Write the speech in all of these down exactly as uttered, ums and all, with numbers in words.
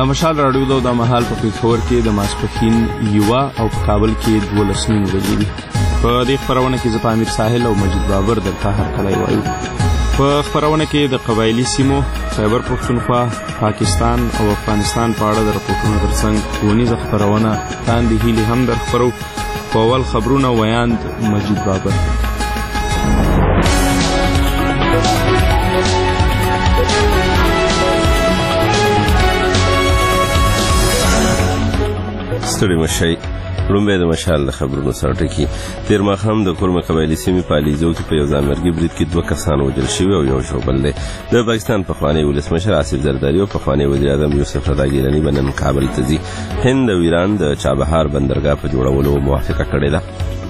د مشال راډیو د مهال په پېښور کې د ماسپښین یوه او په کابل کې دولس نیمې بجې دي. په دې خپرونه کې زه په امیر ساحل او مجید بابر درته هرکلی وایو. په خپرونه کې د قبایلي سیمو، خیبر پښتونخوا، پاکستان او افغانستان په اړه د رپورټونو ترڅنګ ښوونیزه خپرونه لاندې هیلې هم در خپرو. په اول خبرونه ویاند مجید بابر. ستړي مشئ. لومبی د مشال د خبرونو سره ټکي. تېر ماښام د کورمه قبایلي سیمې په علیزو کې په یو ځانمرګي برید کې دوه کسان وژل شوي او یو ژوبل دی. د پاکستان پخوانی ولسمشر آصف زرداري او پخوانی وزیر اعظم یوسف رضا ګیلاني به نن کابل ته ځي. هند او ایران د چابهار بندرګاه په جوړولو موافقه کړې ده.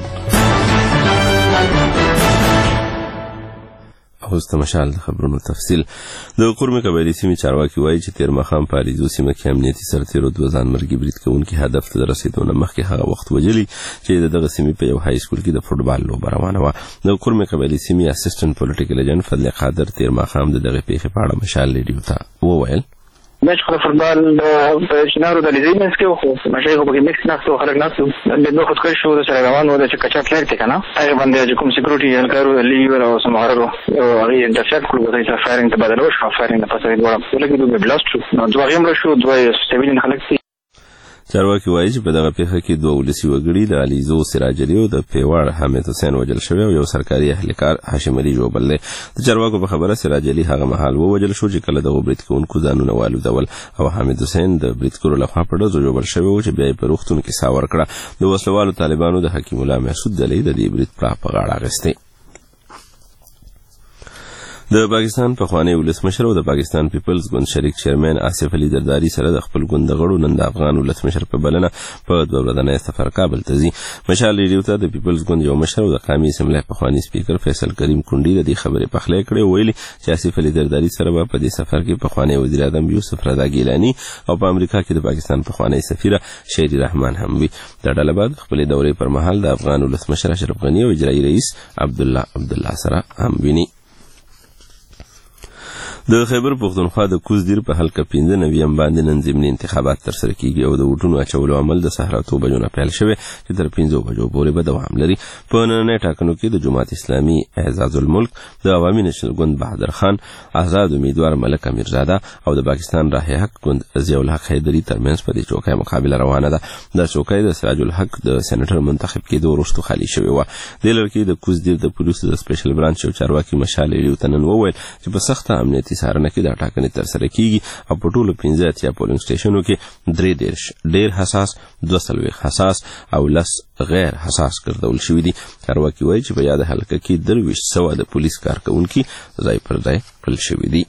اوس د مشال د خبرونو تفصیل. د کورمه قبایلي سیمې چارواکي وایي چې تېر ماښام په علیزو سیمه کې امنیتي سرتېرو دوه ځانمرګي برید کوونکي هدف ته د رسېدو نه مخکې هغه وخت وژلي چې د دغه سیمې په یو های سکول کې د فوټبال لوبه روانه وه. د کورمه قبایلي سیمې اسسټنټ پولیټیکل ایجنټ فضل قادر تېر ماښام د دغې پیښې په اړه مشال ریډیو ته وویل: مېچ خو فوټبال په چنارو د لیزې منځ کې خو مشای خو پکې مکس ناستو خلک ناستو د دوه خودکش شو د سره روان و د چې کچا فلایټ دی که نه هغې باندې چې کوم سیکورټي هلکارو د لیور او سمهارو هغې انټرسپټ کړو د ته فایرینګ ته بدل وشو. فایرینګ نه پس هغې دواړه ولګېدو بیا بلاست شو. نو دوه هغې مړه شو، دوه سیویلین خلک دي. چارواکي وایي چې په دغه پیښه کې دوه ولسي وګړي د علیزو سراج علي او د پیواړ حامد حسین وژل شوی او یو سرکاري اهلکار هاشم علي ژوبل دی. د چارواکو په خبره سراج علي هغه مهال ووژل شو چې کله دغو برید کوونکو ځانونه والودول او حامد حسین د بریدګرو لخوا په ډزو ژوبل شوی و چې بیا یې په روغتون کې ساه ورکړه. د وسلوالو طالبانو د حکیم الله محسود ډلې د دې برید پړه په غاړه اخیستی. د پاکستان پخوانی ولسمشر او د پاکستان پیپلز ګوند شریک چیرمن آصف علي زرداري سره د خپل ګوند د غړو نن د افغان ولسمشر په بلنه په دوه ورځنی سفر کابل ته ځي. مشال ریډیو ته د پیپلز ګوند یو مشر او د قومي اسمبلی پخوانی سپیکر فیصل کریم کونډي د دې خبرې پخلی کړې او ویلي چې آصف علي زرداري سره به په دې سفر کې پخوانی وزیر اعظم یوسف رضا ګیلاني او په امریکا کې د پاکستان پخوانی سفیره شیری رحمان هم وي. د ډله بعد خپلې دورې پر مهال د افغان ولسمشر اشرف غني او اجرایي رئیس عبدالله عبدالله سره هم ویني. د خیبر پښتونخوا د کوزدیر په حلقه پنځه نویم باندې نن ضمني انتخابات ترسره کیږي او د ووټونو اچولو عمل د سهار اته بجو نه پیل شوی چې تر پنځو بجو پورې به دوام لري. په نننۍ ټاکنو کې د جماعت اسلامي اعزاز الملک، د عوامي نشنل ګوند بهادر خان، آزاد امیدوار ملک امیرزاده او د پاکستان راه حق ګوند ضیاء الحق حیدري ترمنځ په دې چوکۍ مقابله روانه ده. دا چوکۍ د سراج الحق د سېنیټر منتخب کېدو وروسته خالي شوې وه. دې لړ کې د کوزدیر د پولیسو د سپیشل برانچ یو چارواکي مشال ریډیو ته نن وویل چې په سخته امنیتي څارنه کې دا ټاکنې ترسره کیږي او په ټولو پنځه اتیا پولینګ سټیشنو کې درې دېرش ډېر حساس، دوه څلوېښت حساس او لس غیر حساس ګرځول شوي دي. چارواکي وایي چې په یاده حلقه کې درویشت سوه د پولیس کارکوونکي ځای پر ځای کړل شوي دي.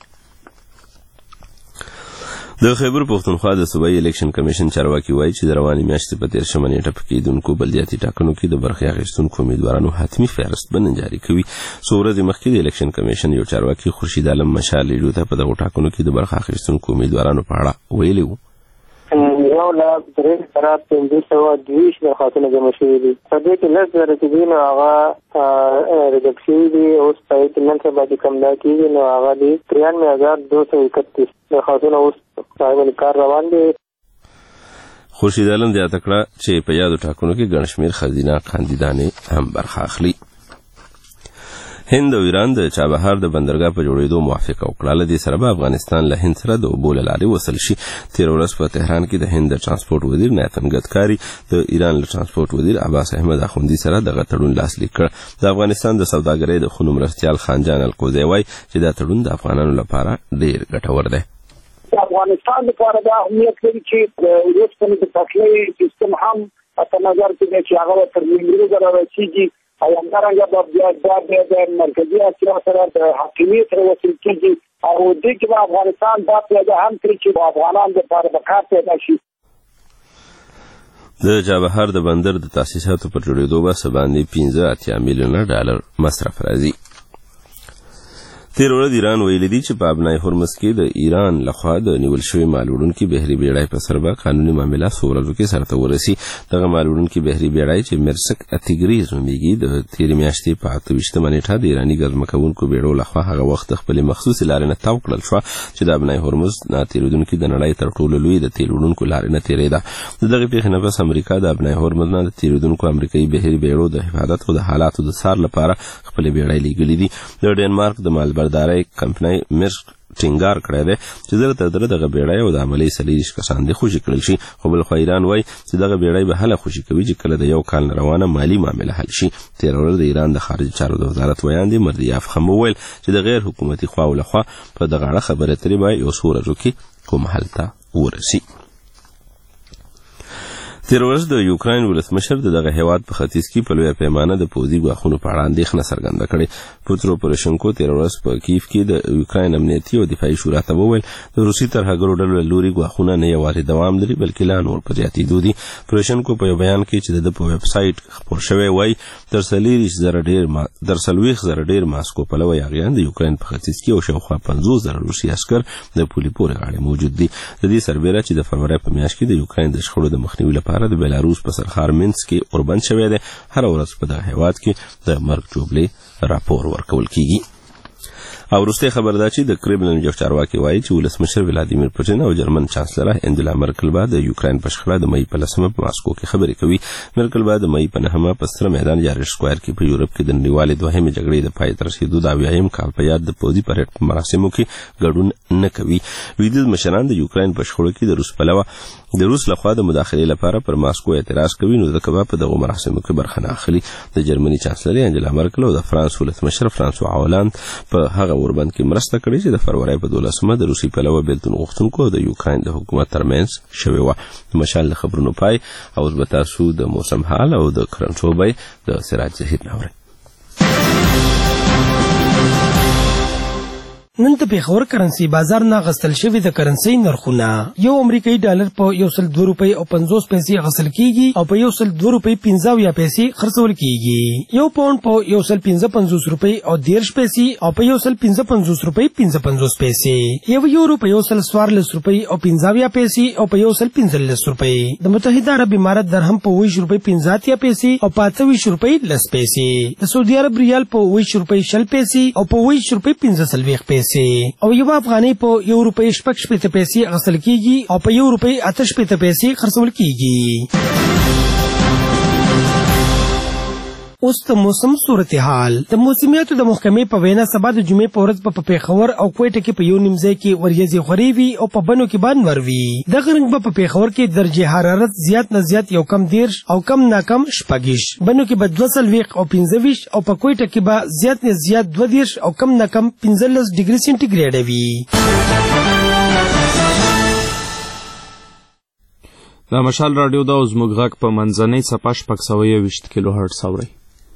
د خیبر پښتونخوا د صوبایي الیکشن کمیشن چارواکي وایي چې د روانې میاشتې په تېرشمه نیټه په کېدونکو بلدیاتي ټاکنو کې د برخې اخیستونکو امیدوارانو حتمي فهرست به نن جاري کوي. څو ورځې مخکې د الیکشن کمیشن یو چارواکي خورشید عالم مشال ریډیو ته په دغو ټاکنو کې د برخه اخیستونکو امیدوارانو په اړه ویلي وو: یو لاک درې زره پنځه سوه دویشت درخواستونه جمع شوي دي. په دې کې لس زره چې دي نو هغه ریجکټ شوي دي. اوس په دې کې نن سبا چې کوم دا کېږي نو هغه دي تریانوي هزار دو سوه اکتیس درخواستونه اوس هغې باندې کار روان دی. خورشید عالم زیاته کړه چې په یادو ټاکنو کې ګڼ شمېر ښځینه کاندیدانې هم برخه اخلي. هند او ایران د چابهار د بندرګاه په جوړېدو موافقه وکړه. له دې سره به افغانستان له هند سره د اوبو له لارې وصل شي. تېره ورځ په تهران کې د هند د ټرانسپورټ وزیر نیتن ګدکاري د ایران له ټرانسپورټ وزیر عباس احمد اخوندي سره دغه تړون لاسلیک کړ. د افغانستان د سوداګرۍ د خونو مرستیال خانجان القوزی وایي چې دا تړون د افغانانو لپاره ډېر ګټور دی. افغانستان لپاره دا اهمیت لري چې د اوسپنې د پټلۍ سیستم هم په نظر کې دی چې هغه تر نیمروز رارسېږي او همدارنګه به بیا د مرکزي اسیا سره د حاکمیت سره وصل کېږي او دې کې به افغانستان دا پیاده هم کړي چې افغانان لپاره به کار پیدا شي. د چابهار د بندر د تاسیساتو پر جوړېدو به څه باندې پنځه اتیا میلیونه ډالر مصرف راځي. تیر ورځ ایران ویلي دي چې په ابنای هرمز کې د ایران لخوا د نیول شوی مال وړونکي بحري بیړۍ په سر به قانوني معاملات څو ورځو کې سرته ورسي. دغه مال وړونکي بحري بیړۍ چې مرسک اتیګریز نومیږي د تېرې میاشتې په اته ویشتمه نیټه د ایراني ګرځمکوونکو بیړیو لخوا هغه وخت خپلې مخصوصې لارې نه تاو کړل شوه چې د ابنای هرمز نه تېرېدونکي د نړۍ تر ټولو لوی د تیل وړونکو لارې نه تېرېده. د دغې پېښې نه پس امریکا د ابنای هرمز نه د تېرېدونکو امریکایي بحري بیړیو د حفاظت او د حالاتو د څار لپاره خپلې بیړۍ لیږلي دي. د ډنمارک د مالبردارۍ کمپنۍ مرسک ټینګار کړی دی چې زره تر زره دغه بیړۍ او د عملي څلېرویشت کسان دې خوشي کړل شي، خو بلخوا ایران وایي چې دغه بیړۍ به هله خوشي کوي چې کله د یو کال نه روانه مالي معامله حل شي. تېره ورځ د ایران د خارجه چارو د وزارت ویان دی مردیاف خم وویل چې د غیر حکومتي خواو لخوا په دغه اړه خبرې اترې به یو څو ورځو کې کوم حل ته ورسي. تیر ورځ د یوکراین ولسمشر د دغه هیواد په ختیځ کې په لویه پیمانه د پوځي ګواښونو په اړه اندېښنه څرګنده کړې. پوترو پوروشنکو تیر ورځ په کیف کې د یوکراین امنیتي او دفاعي شورا ته وویل د روسي ترهګرو ډلو له لوري ګواښونه نه یوازې دوام لري بلکې لا نور په زیاتېدو دي. پوروشنکو په یو بیان کې چې د په ویب سایټ خپور شوی وایي تر څلېرویشت زره ډېر ما تر څلوېښت زره ډېر ماسکو پلوي یاغیان د یوکراین په ختیځ کې او شاوخوا پنځوس زره روسي عسکر د پولې پورې غاړې موجود دي. د دې سربیره چې د فبرورۍ په میاشت کې د یوکراین د شخړو د مخنیوي لپاره د بیلاروس په سرخار مینسک کې اوربند شوی دی، هر ورځ په دغه هیواد کې د مرګ جوړې راپور ورکول کیږي. او وروستی خبر دا چې د کرملین یو چارواکي وایي چې ولسمشر ولادیمیر پوتین او جرمن چانسلره انجلا مرکل به د یوکراین په شخړه د مۍ په لسمه په ماسکو کې خبرې کوي. مرکل به د مۍ په نهمه په ستره میدان جارج سکویر کې په یورپ کې د نړیوالې دوهمې جګړې د پای ته رسېدو د اویایم کال په یاد د پوځي پریډ په مراسمو کې ګډون نه کوي. لویدیځ مشران د یوکراین په شخړو کې د روس پلوه د روس لخوا د مداخلې لپاره پر ماسکو اعتراض کوي، نو ځکه به په دغو مراسمو کې برخه نه اخلي. د جرمني چانسلر انجلا مرکل او د فرانس ولسمشر فرانسوا هالند په هغه اوربند کې مرسته کړې چې د فبرورۍ په دولسمه د روسي پلوه بېلتون غوښتونکو او د یوکراین د حکومت ترمنځ شوې وه. د مشال د خبرونو پای او اوس به تاسو د موسم حال او د کرنټو بیې د سراج ظهیر نه اورئ. نن د پیښور کرنسي بازار نه غستل شوی د کرنسي نرخونه یو امریکایي ډالر په یو سل دوه روپۍ او پنځوس پیسې غسل کیږي او په یو سل دوه روپۍ پنځه اویا پیسې خرڅول کیږي. یو پاونډ په یو سل پنځه پنځوس روپۍ او دېرش پیسې او په یو سل پنځه پنځوس روپۍ پنځه پنځوس پیسې. یو یورو په یو سل څوارلس روپۍ او پنځه اویا پیسې او په یو سل پنځلس روپۍ. د متحده عرب امارات درهم په اوویشت روپۍ پنځه اتیا پیسې او په اته ویشت روپۍ لس پیسې. د سعودي عرب ریال په اوویشت روپۍ شل پیسې او په اوویشت روپۍ پنځه څلوېښت پیسې او یو افغانۍ په یو روپۍ شپږ شپېته پیسې اخیستل کیږي او په یو روپۍ اته شپېته پیسې خرڅول کیږي. اوس د موسم صورتحال. د موسمیاتو د محکمې په وینا سبا د جمعې په ورځ به په پېښور او کوټه کې په یو نیم ځای کې وریځې خورې وي او په بنو کې به انور وي. دغه رنګ به په پېښور کې درجه حرارت زیات نه زیات یو کم دېرش او کم ناکم شپږویشت، بنو کې به دوه څلوېښت او پنځه ویشت او په کوټه کې به زیات نه زیات دوه دېرش او کم ناکم پنځلس ډګري سینټیګریډ وي. د مشال راډیو دا زموږ غږ په منځنۍ څپه شپږ سوه یوویشت کیلو هرټز اورئ.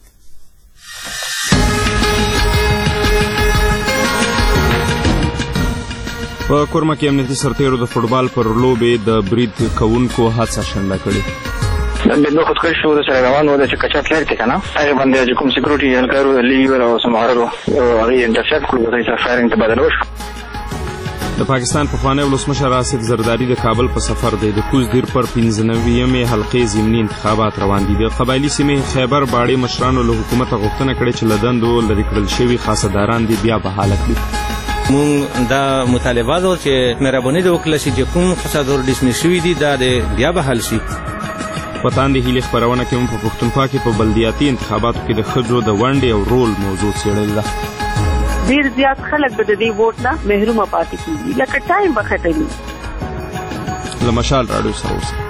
په کورمه کې امنیتي سرتیرو د فوټبال پر لوبې د برید کوونکو هڅه شنډه کړې. د دوه خودکشي شو سره روان و د چې کچا پلیر ته کنه هغه باندې چې کوم سکیورټي هلکارو د لیور او سمهارو هغه انټرسپټ کړو د ځای فایرینګ ته بدل وشو. د پاکستان پخوانی ولسمشر آصف زرداری د کابل په سفر دی. د کوز دیر پر پنځه نوېمې حلقې ضمني انتخابات روان دي. د قبایلي سیمې خیبر باړې مشرانو له حکومته غوښتنه کړې چې له دندو لرې کړل شوي خاصداران دي بیا بحاله کړي. مونږ دا مطالبه ده چې مهرباني دې وکړه چې کوم خاصدار ډسمس شوي دي دا د بیا بحال شي. په تاندې هیلې خپرونه کې هم په پښتونخوا کې په بلدیاتي انتخاباتو کې د ښځو د ونډې او رول موضوع څېړلې ده. ډېر زیات خلک به د دې ووټ نه محرومه پاتې کېږي لکه ټایم به ختمي. له مشال راډیو سره اوسئ.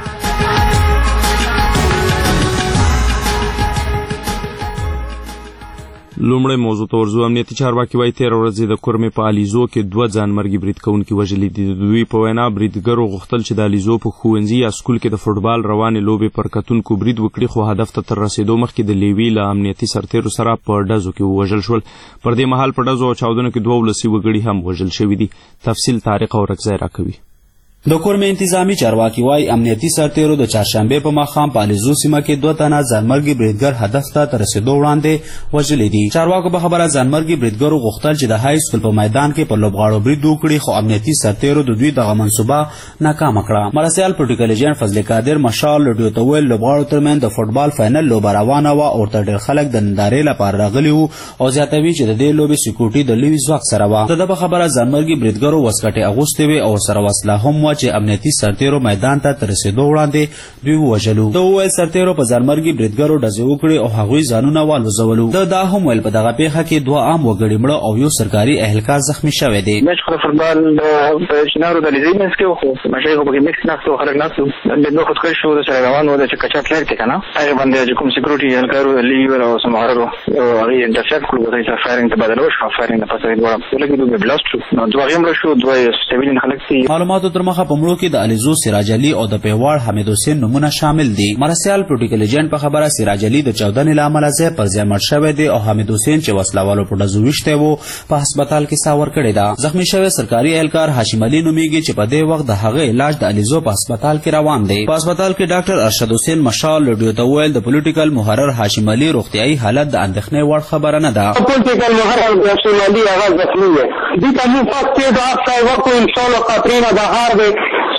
لومړی موضوع ته ورځو. امنیتي چارواکي وایي تېره ورځ د کورمې په الیزو کې دوه ځانمرګي برید کوونکي وژلي دي. د دوی په وینا بریدګرو غوښتل چې د الیزو په ښوونځي یا سکول کې د فوټبال روانې لوبې پر کتونکو برید وکړي، خو هدف ته تر رسېدو مخکې د لیوي له امنیتي سرتیرو سره په ډزو کې ووژل شول. پر دې مهال په ډزو او چاودنو کې دوه ولسي وګړي هم وژل شوي دي. تفصیل طارق اورکزی راکوي. د کورمه انتظامی چارواکي وايي امنیتي سرتیرو د چهارشنبه په ماښام په الیزو سیمه کې دوه تنه ځانمرګي بریدګر هدف ته تر رسیدو وړاندې وژلي دي. چارواکو په خبره ځانمرګي بریدګرو غوښتل چې د های سکول په میدان کې په لوبغاړو برید وکړي، خو امنیتي سرتیرو د دوی دغه منصوبه ناکامه کړه. مرسیال پروتوکول ایجنټ فضل قادر مشال لډیو ته ویل لوبغاړو ترمن د فوټبال فائنل لوبه روانه وه او ورته ډېر خلک د نندارې لپاره راغلي وو او زیاتوي چې د دې لوبې سکیورټي د لوی ځواک سره وه. د ده په خبره ځانمرګي بریدګرو وسکټې اغوستې وې او سره وسله هم وه چې امنیتي سرتیرو میدان ته تر رسیدو وړاندې دوی ووژلو. ده وویل سرتیرو په ځانمرګي بریدګرو ډزې وکړې او هغوی ځانونه والوځولو. ده دا هم ویل په دغه پیښه کې دوه عام وګړي مړه او یو سرکاري اهلکار زخمی شوی دی. مېچ خو فوټبال په چنارو د لیزې منځ کې وو، مشای خو پکې میکس ناستو، خلک ناستو، د دوه خودکشي شو د سره روان وو د چې کچا پلیر کې که نه هغې باندې چې کوم سکیورټي اهلکارو د لیور او سمهارو هغې انټرسپټ کړو، هغوی ته فایرینګ ته بدله وشوه. فایرینګ نه پس هغې دواړه لږ دوی بلاست شو، نو دوه هغې مړه شو، دوه سیویلین خلک دي. معلوماتو تر مخه په مړو کې د الیزو سراج علي او د پیواړ حمید حسین نومونه شامل دي. مرسیال پروتوکول ایجنټ په خبره سراج علي د چاودنې له امله ځای پر ځای مړ شوی دی او حمید حسین چې وسلوالو په ډزو ویشتی و په هسپتال کې ساه ورکړې ده. زخمی شوی سرکاري اهلکار هاشم علي نومیږي چې په دې وخت د هغه علاج د الیزو په هسپتال کې روان دی. په هسپتال کې ډاکټر ارشد حسین مشال لډیو ته ویل د پولیټیکل محرر هاشم علي روغتیایي حالت د اندېښنې وړ خبره نه ده. پولیټیکل محرر هاشم علي هغه زخمی دی. دې ته موږ فقط د هغه وکړو ان شاء الله قطرینه بهار دی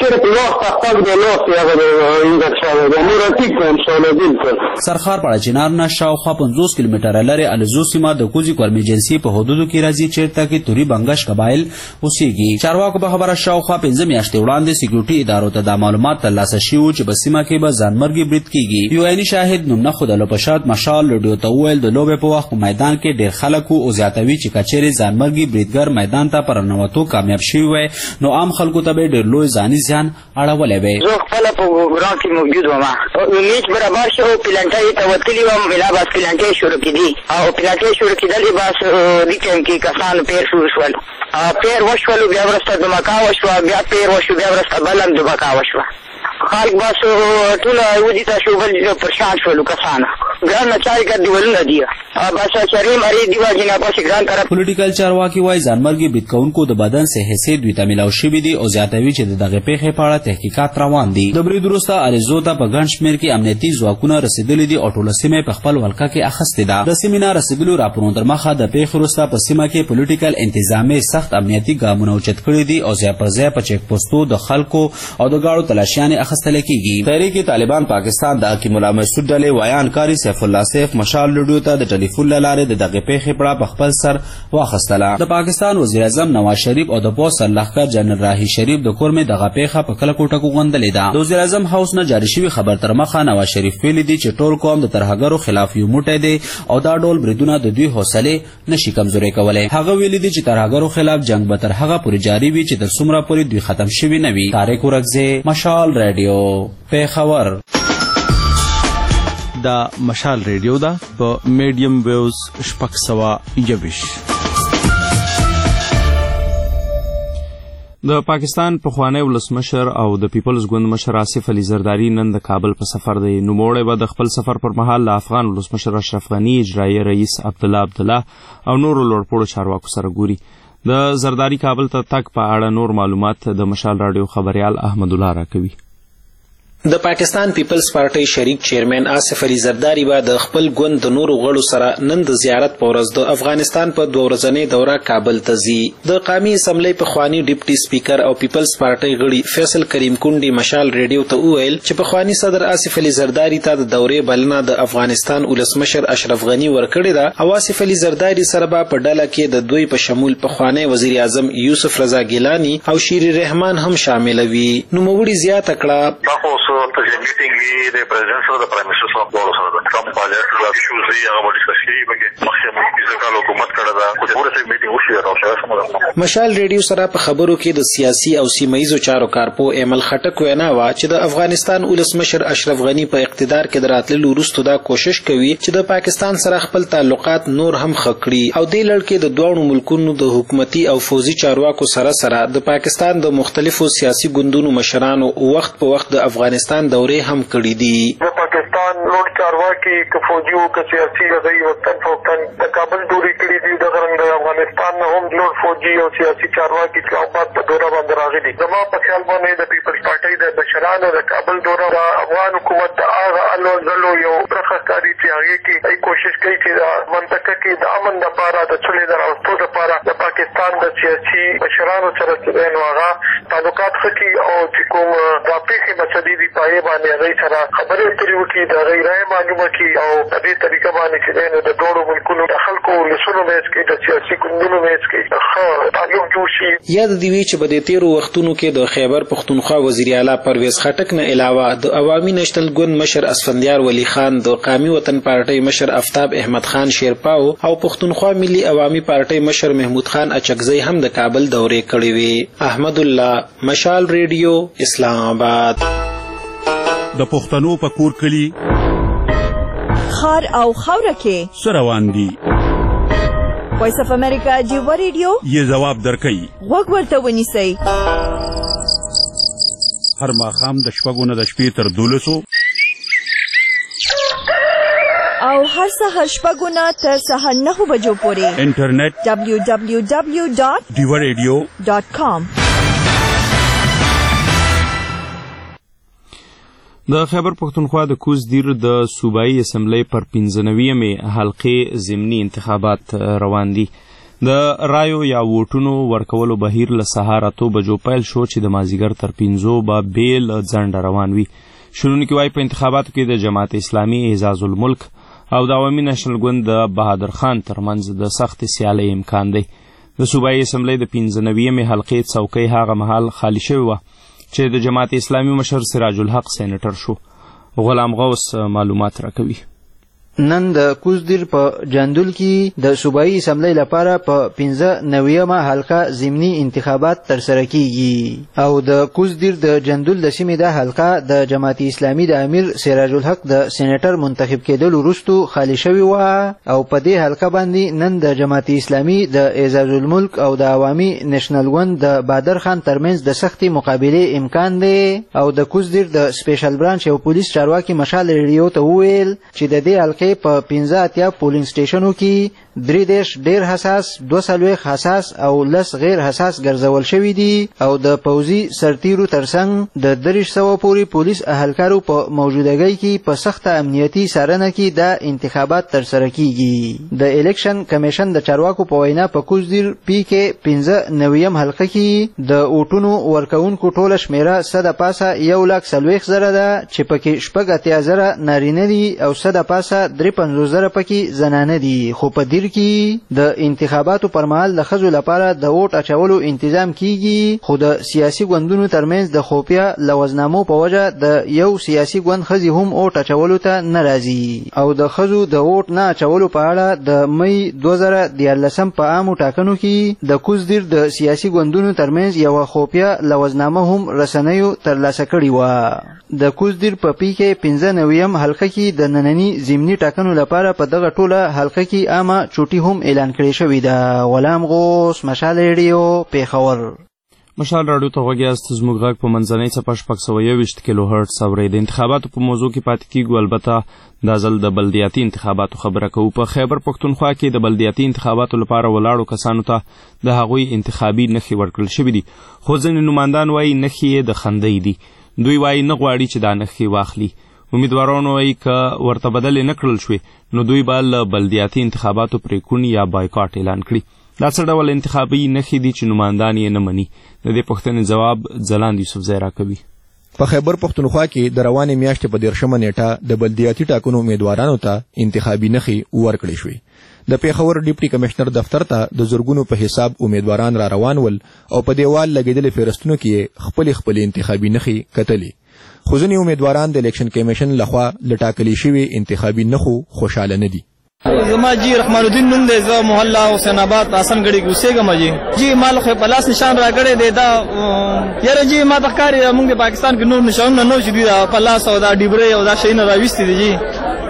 سرخار پړه چنار نه شاوخوا پنځوس کیلومتره لرې الیزو سیمه د کوزي کورم ایجنسي په حدودو کې راځي چیرته کې توري بنګش قبایل اوسېږي. چارواکو په خبره شاوخوا پنځه میاشتې وړاندې سکیورټي ادارو ته دا معلومات ترلاسه شوي وو چې په سیمه کې به ځانمرګي برید کېږي. یو عیني شاهد نوم نه ښودلو په شرط مشال لډیو ته وویل د لوبې په وخت په میدان کې ډېر خلک وو او زیاتوي چې که چیرې ځانمرګي بریدګر میدان ته په راننوتو کامیاب شوي وی نو عام خلکو ته به ډېر لوی ځاني زیان اړولی وی. زه خپله په ګراوند کې موجود وم او میچ برابر شو، پلانټۍ ته وتلي وم، بلا بس پلانټۍ شروع کېدي او پلانټۍ شروع کېدلې بس دې ټایم کې کسانو پیر شروع شول، پیر وشولو، بیا وروسته دمکا وشوه، بیا پیر وشو، بیا وروسته بل هم دمکا وشوه. خلک بس ټوله وځي ته شو، بل پرشان شولو کسانه. ګران نچاري کا دیولونه دي بس چرې مری دی واجی نه پاسې ګران طرف. پولیټیکل چارواکي وايي ځانمرګي برید کوونکو د بدن سه حصې دوی ته میلاو شوي دي او زیاتوي چې د دغې پیښې په اړه تحقیقات روان دي. د برید وروسته الیزو ته په ګڼ شمېر کې امنیتي ځواکونه رسېدلي دي او ټوله سیمه په خپل ولکه کې اخیستې ده. د سیمې نه رسېدلو راپورونو تر مخه د پیښې وروسته په سیمه کې پولیټیکل انتظامي سخت امنیتي ګامونه اوچت کړي دي او ځای پر ځای په چیک پوسټو د خلکو او د ګاړو تلاشیانې اخیستل کېږي. تحریک طالبان پاکستان د حکیم الله مسعود ډلې ویان کاري سیف الله سیف مشال لډیو ته د ټلیفون له لارې د دغې پیښې په اړه په خپل سر واخیستله. د پاکستان وزیر اعظم نواز شریف او د پوځ سرلښکر جنرال راحي شریف د کورمې دغه پیښه په کلکو ټکو غندلې ده. د وزیر اعظم هاوس نه جاري شوي خبر تر مخه نواز شریف ویلي دي چې ټول قوم د ترهګرو خلاف یو موټی دی او دا ډول بریدونه د دوی حوصلې نشي کمزوري کولی. هغه ویلي دي چې ترهګرو خلاف جنگ به تر هغه پورې جاري وي چې تر څومره پورې دوی ختم شوي نه وي. طارق ورکزی، مشال ریډیو، پیښور. دا مشال ریډیو ده په میډیم ویوز شپږ سوه یویش. د پاکستان پخوانی ولسمشر او د پیپلز ګوند مشر آصف علي زرداري نن د کابل په سفر دی. نوموړی به د خپل سفر پر مهال له افغان ولسمشر اشرف غني، اجرایي رئیس عبدالله عبدالله او نورو لوړپوړو چارواکو سره ګوري. د زرداري کابل ته تګ په اړه نور معلومات د مشال راډیو خبریال احمد الله راکوي. د پاکستان پیپلز پارټي شریک چیرمن آصف علي زرداري به د خپل ګوند د نورو غړو سره نن د زیارت په ورځ د افغانستان په دوه ورځنۍ دوره کابل ته ځي. د قومي اسمبلی پخوانی ډیپټي سپیکر او پیپلز پارټي غړي فیصل کریم کونډي مشال ریډیو ته وویل چې پخوانی صدر آصف علي زرداري ته د دورې بلنه د افغانستان ولسمشر اشرف غني ورکړې ده او آصف علي زرداري سره به په ډله کې د دوی په شمول پخوانی وزیر اعظم یوسف رضا ګیلانی او شیر رحمان هم شامل وي. نوموړي زیاته کړه میټینګ وی د پریزیدنت سره د پرایم منسٹر صاحب دواړو سره د کوم پالیټ لا شوز دی هغه باندې تشریح وکړي مخکې موږ ځکه حکومت کړه دا کوم ورته میټینګ وشي او څه مشال ریډیو سره په خبرو کې د سیاسي او سیمایي چارو کارپو ایمل خټک وینا وا چې د افغانستان ولسمشر اشرف غني په اقتدار کې دراتلو وروسته دا کوشش کوي چې د پاکستان سره خپل تعلقات نور هم خکړي او د لړ کې د دوه ملکونو د حکومتي او فوزي چارواکو سره سره د پاکستان د مختلفو سیاسي ګوندونو مشرانو وخت په وخت د افغانستان دورې هم کړې دي. د پاکستان لوړ چارواکي که فوجي او که سیاسي هغوی وطن فوقتن د کابل دورې کړې دي. دغه څرنګه د افغانستان نه هم لوړ فوجي او سیاسي چارواکي اسلام آباد په دوره باندې راغلي. زما په خیال باندې د پیپلز پارټۍ د مشرانو د کابل دوره د افغان حکومت د هغه الو ځلو یو برخه ښکاري چې هغې کې ای کوشش کوي چې د منطقه کې د امن دپاره د سولې د راوستو دپاره د پاکستان د سیاسي مشرانو سره چې دی نو هغه تعلقات ښه کړي او چې کوم دا پېښې مسلې دي په هغې باندې هغوی سره خبرې اترې وکړي، د هغوی رایه معلومه کړي او په دې طریقه باندې چې دی نو د دواړو ملکونو د خلکو ولسونو منځ کې د سیاسي ګوندونو منځ کې ښه تعلق جوړ شي. یاد دې وي چې په دې تېرو وختونو کې د خیبر پښتونخوا وزیر اعلی پرویز خټک نه علاوه د عوامي نېشنل ګوند مشر اسفندیار ولی خان، د قومي وطن پارټۍ مشر آفتاب احمد خان شیرپاو او پښتونخوا ملي عوامي پارټۍ مشر محمود خان اچکزی هم د کابل دورې کړې وې. احمد الله، مشال ریډیو، اسلام آباد. د پښتنو په کور کلی خار او خوره کې سروان دي. وایس اف امریکا جیو ریډیو یې جواب درکوي. غوږ ورته ونیسئ. هر ماښام د شپږو نه د شپې تر دولسو او هر سهار شپږو نه تر سهار نهو بجو پورې انټرنیټ ډبلیو ډبلیو ډبلیو ډاټ ډیو ریډیو ډاټ کام. د خیبر پښتونخوا د کوز دیر د صوبایي اسمبلی پر پنځه نویمې حلقې ضمني انتخابات روان دي. د رایو یا ووټونو ورکولو بهیر له سهار اتو بجو پیل شو چې د مازدیګر تر پنځو به بیل ځنډه روان وي. شنونکي وایي په انتخاباتو کې د جماعت اسلامي اعزاز الملک او د عوامي نېشنل ګوند د بهادر خان ترمنځ د سختې سیالۍ امکان دی. د صوبایي اسمبلی د پنځه نویمې حلقې څوکۍ هغه مهال خالي شوې وه چې د جماعت اسلامي مشر سراج الحق سینیټر شو. غلام غوث معلومات راکوي. نن د کوزدیر په جندول کې د صوبایي اسمبلی لپاره په پنځه نویمه حلقه ضمني انتخابات ترسره کیږي او د کوزدیر د جندول د سیمې د حلقه د جماعت اسلامي د امیر سراج الحق د سینیټر منتخب کېدل وروسته خالي شوې وه او په دې حلقه باندې نن د جماعت اسلامي د اعزاز الملک او د عوامي نېشنل ګوند د بهادر خان ترمنځ د سختې مقابلې امکان دی او د کوزدیر د سپیشل برانچ او پولیس چارواکي مشال ریډیو ته وویل چې د دې حلقې په پنځه اتیا پولینګ سټیشنو کې درې دیش ډیر حساس، دوه څلوېښت حساس او لس غیر حساس ګرځول شوي دي او د پوځي سرتیرو ترڅنګ د دېرش سوه پورې پولیس اهلکارو په موجودګۍ کې په سخته امنیتي څارنه کې دا انتخابات ترسره کیږي. د الیکشن کمیشن د چارواکو په وینا په کوزدیر پی کې پنځه نویم حلقه کې د ووټونو ورکوونکو ټوله شمیره څه د پاسه یو لاک څلوېښت زره ده چې پکې شپږ اتیا زره نارینه دي او څه د پاسه درې پنځوس زره پکې زنانه دي. خو په دیر کې د انتخاباتو پر مهال د ښځو لپاره د ووټ اچولو انتظام کیږي خو د سیاسي ګوندونو ترمنځ د خفیه لوزنامو په وجه د یو سیاسي ګوند ښځې هم ووټ اچولو ته نه راځي او د ښځو د ووټ نه اچولو په اړه د مۍ دوه زره دیارلسم په عامو ټاکنو کې د کوزدیر د سیاسي ګوندونو ترمنځ یوه خفیه لوزنامه هم رسنیو ترلاسه کړې وه. د کوزدیر په پی کې پنځه نویم حلقه کې د ننني ضمني ټاکنو لپاره په دغه ټوله حلقه کې عامه چوټي هم اعلان کړې شوې ده. غلام غوث، مشال ریډیو، پیښور. مشال راډیو ته غوږ یاست. زموږ غږ په منځنۍ څپه شپږ سوه یوویشت کیلو هرټز اورئ. د انتخاباتو په موضوع کې پاتې کیږو. البته دا ځل د بلدیاتي انتخاباتو خبره کوو. په خیبر پښتونخوا کې د بلدیاتي انتخاباتو لپاره ولاړو کسانو ته د هغوی انتخابي نښې ورکړل شوي دي خو ځینې نوماندان وایي نښې یې د خندۍ دي. دوی وایي نه غواړي چې دا نښې واخلي. امیدوارانو وایي که ورته بدلې نه کړل شوې نو دوی به له بلدیاتي انتخاباتو پریکون یا بایکاټ اعلان کړي. دا څه ډول انتخابي نښې دي چې نوماندان یې نه مني؟ د دې پوښتنې ځواب ځلاند یوسفزی راکوي. په خیبر پښتونخوا کې د روانې میاشتې په دېرشمه نیټه د بلدیاتي ټاکنو امیدوارانو ته انتخابي نښې ورکړې شوې. د پیښور ډیپټي کمشنر دفتر ته د زرګونو په حساب امیدواران را روان ول او په دیوال لګېدلې فهرستونو کې خپلې خپلې انتخابي نښې کتلې. خو ځینې امیدواران د الیکشن کمیشن لخوا له ټاکلې شوې انتخابي نښو خوشحاله نه دي. زما جی رحمان الدین نوم دی. زه محله حسین آباد حسن ګړي کې اوسېږم. جی جی ما له په لاس نشان راکړی دی. دا یاره جی ما ته ښکاري موږ د پاکستان کې نور نشانونه نه چې دوی په لاس او دا ډیبرې او دا شیونه راویستي دي. جی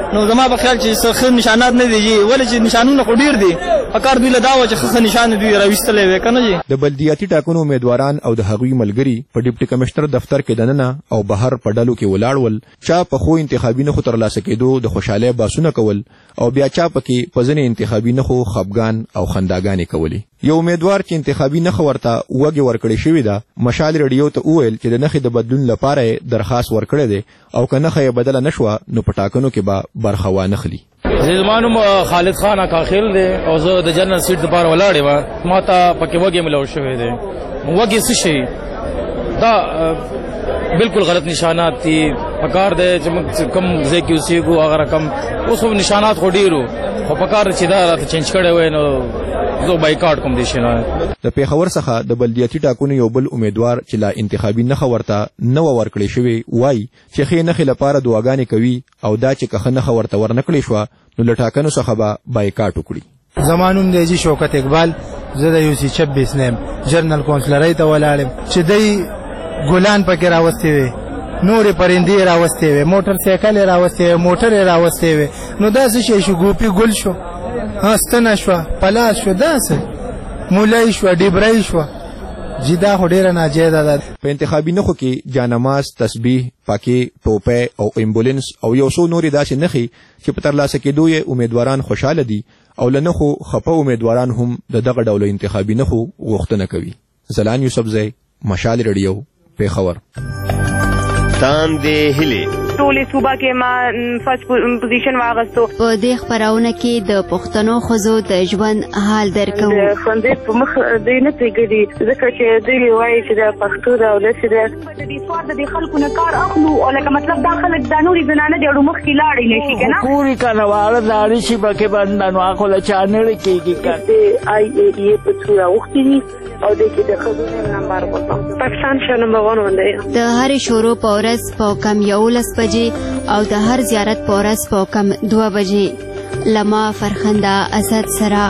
نو زما په خیال چې څه نشانات نه دي ولې چې نشانونه خو ډیر دي اکار دوی له دا و چې ښه نشان دوی راوستلې وې کنه جی د بلدیاتي ټاکنو امیدواران او د هغوی ملګري په ډیپټي کمشنر دفتر کې دننه او بهر په ډلو کې ولاړ ول چا په خو انتخابي نخو ترلاسه کېدو د خوشاله باسونه کول او بیا چا پکې په ځینې انتخابي نخو خپګان او خنداګانې کولې یو امیدوار چې انتخابي نخ ورته وګي ورکړې شوې ده مشال رادیو ته وویل چې د نخې د بدلون لپاره درخواست ورکړی دی او که نخه یې بدله نشوه نو په ټاکنو کې به برخه وانخلي. زما نوم خالد خان اکاخیل دی او زه د جنرال سیټ دپاره ولاړ یم ما ته پکې وږی ملو شوی دی وږی څه شي دا بالکل غلط نشانات دي پکار دی چې موږ کم ځای کې اوسېږو هغه رقم اوس هم نشانات خو ډېر خو پکار چې دا راته چینج کړی وی نو زه بایکاټ کوم دې شي نه د پیښور څخه د بلدیاتي ټاکنو یو بل امیدوار چې لا انتخابي نښه ورته نه وه ورکړې شوې وایي چې ښې نښې لپاره دعاګانې کوي او دا چې که ښه نښه ورته ورنه کړې شوه نو له ټاکنو څخه به بایکاټ وکړي. زما نوم دی جي شوکت اقبال زه د یو سی چبیس نیم جرنل کونسلرۍ ته ولاړ یم چې دی ګلان پکې راوستې وې نورې پرندې یې راوستې وې موټر سایکل یې راوستې وې موټر یې راوستې وې نو دا څه شی شو ګوپي ګل شو ستنه شوه پلاس شو داسې مولای شوه ډیبرۍ شوه جی دا خو ډېره ناجیزه ده. په انتخابي نښو کې جانماز تسبیح پاکې ټوپۍ او امبولینس او یو څو نورې داسې نښې چې په ترلاسه کېدو یې امیدواران خوشحاله دي او له نښو خفه امیدواران هم د دغه ډول انتخابي نښو غوښتنه کوي. زلان یوسفزی مشال رادیو پیښور. تاندې هیلې ټولې صوبه کې ما فرست پوزیشن واغستو. په دې خپرونه کې د پښتنو ښځو د ژوند حال درکو. د ښوونځي په مخ دوی نه پرېږدي ځکه چې دوی وایي چې د پښتو ده او داسې ده د دې سوار د دې خلکو نه کار اخلو او لکه مطلب دا خلک دا نورې زنانه دي اړو مخکې لاړې نه شي که نه کورې که نه واړه لاړې شي پکې به نو هغه له چا نړۍ کېږي که د آی ای ای په څو راوښتي دي او دې کې د ښځو نمبر وکړم پاکستان شه نمبر ون باندې د هرې شورو په ورځ په کم یولس بجې او د هر زیارت په ورځ په کم دوه بجې لما فرخنده اسد سره.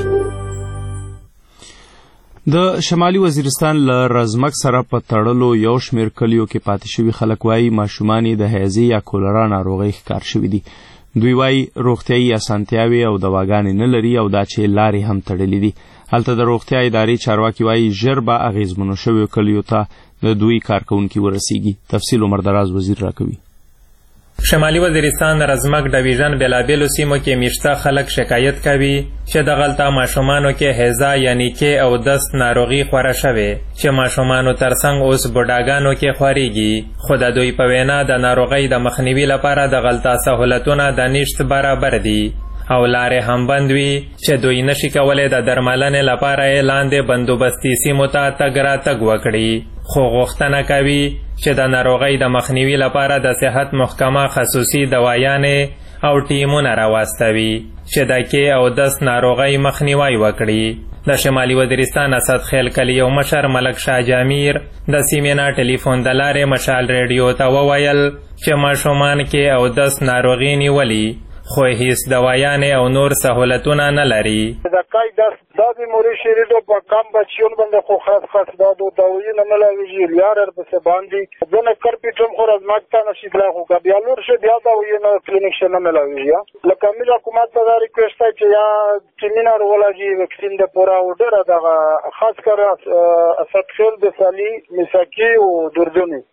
د شمالي وزیرستان له رزمک سره په تړلو یو شمیر کلیو کې پاتې شوي خلک وایي ماشومان یې د هیضې یا کولرا ناروغۍ ښکار شوي دي. دوی وایي روغتیایي اسانتیاوې او دواګانې نه لري او دا چې لارې هم تړلې دي. هلته د روغتیا ادارې چارواکي وایي ژر به اغېزمنو شویو کلیو ته د دوی کارکوونکي ورسیږي. تفصیل عمر دراز وزیر راکوي. شمالي وزیرستان رزمک ډویژن بېلابېلو سیمو کې میشته خلک شکایت کوي چې دغلته ماشومانو کې هیضه یعنی کې او دست ناروغي خوره شوې چې ماشومانو ترڅنګ اوس بوډاګانو کې خورېږي خو د دوی په وینا د ناروغۍ د مخنیوي لپاره دغلته سهولتونه د نشت برابر دي او لارې هم بند وي چې دوی نشي کولی د درملنې لپاره یې لاندې بندوبستي سیمو ته تګ راتګ وکړي خو غوښتنه کوي چې د ناروغۍ د مخنیوي لپاره د صحت محکمه خصوصي دوايانې او ټیمونه راواستوي چې د کې او دست ناروغۍ مخنیوی وکړي. د شمالي وزیرستان اسد خیل کلي یو مشر ملک شاه جامیر د سیمې نه ټلیفون د لارې مشال ریډیو ته وویل چې ماشومان کې او دست ناروغي نیولي خو هیڅ دوايانې او نور سهولتونه نه لري. د کای دست دا بیماری شریدو په کم بچیون باندې خو خاص خاص دا د دوايي نه ملاويږي لیار په څه باندې ځنه کرپټم خو رزمک ته نشي تلا خو بیا لور شه بیا دا وي نه کلینیک شه نه ملاويږي لکه مې حکومت ته دا ریکوست چې یا کیمینار ولاجی وکسین د پورا اورډر دا خاص کر اسد خیل د سالي مساکی او دردونی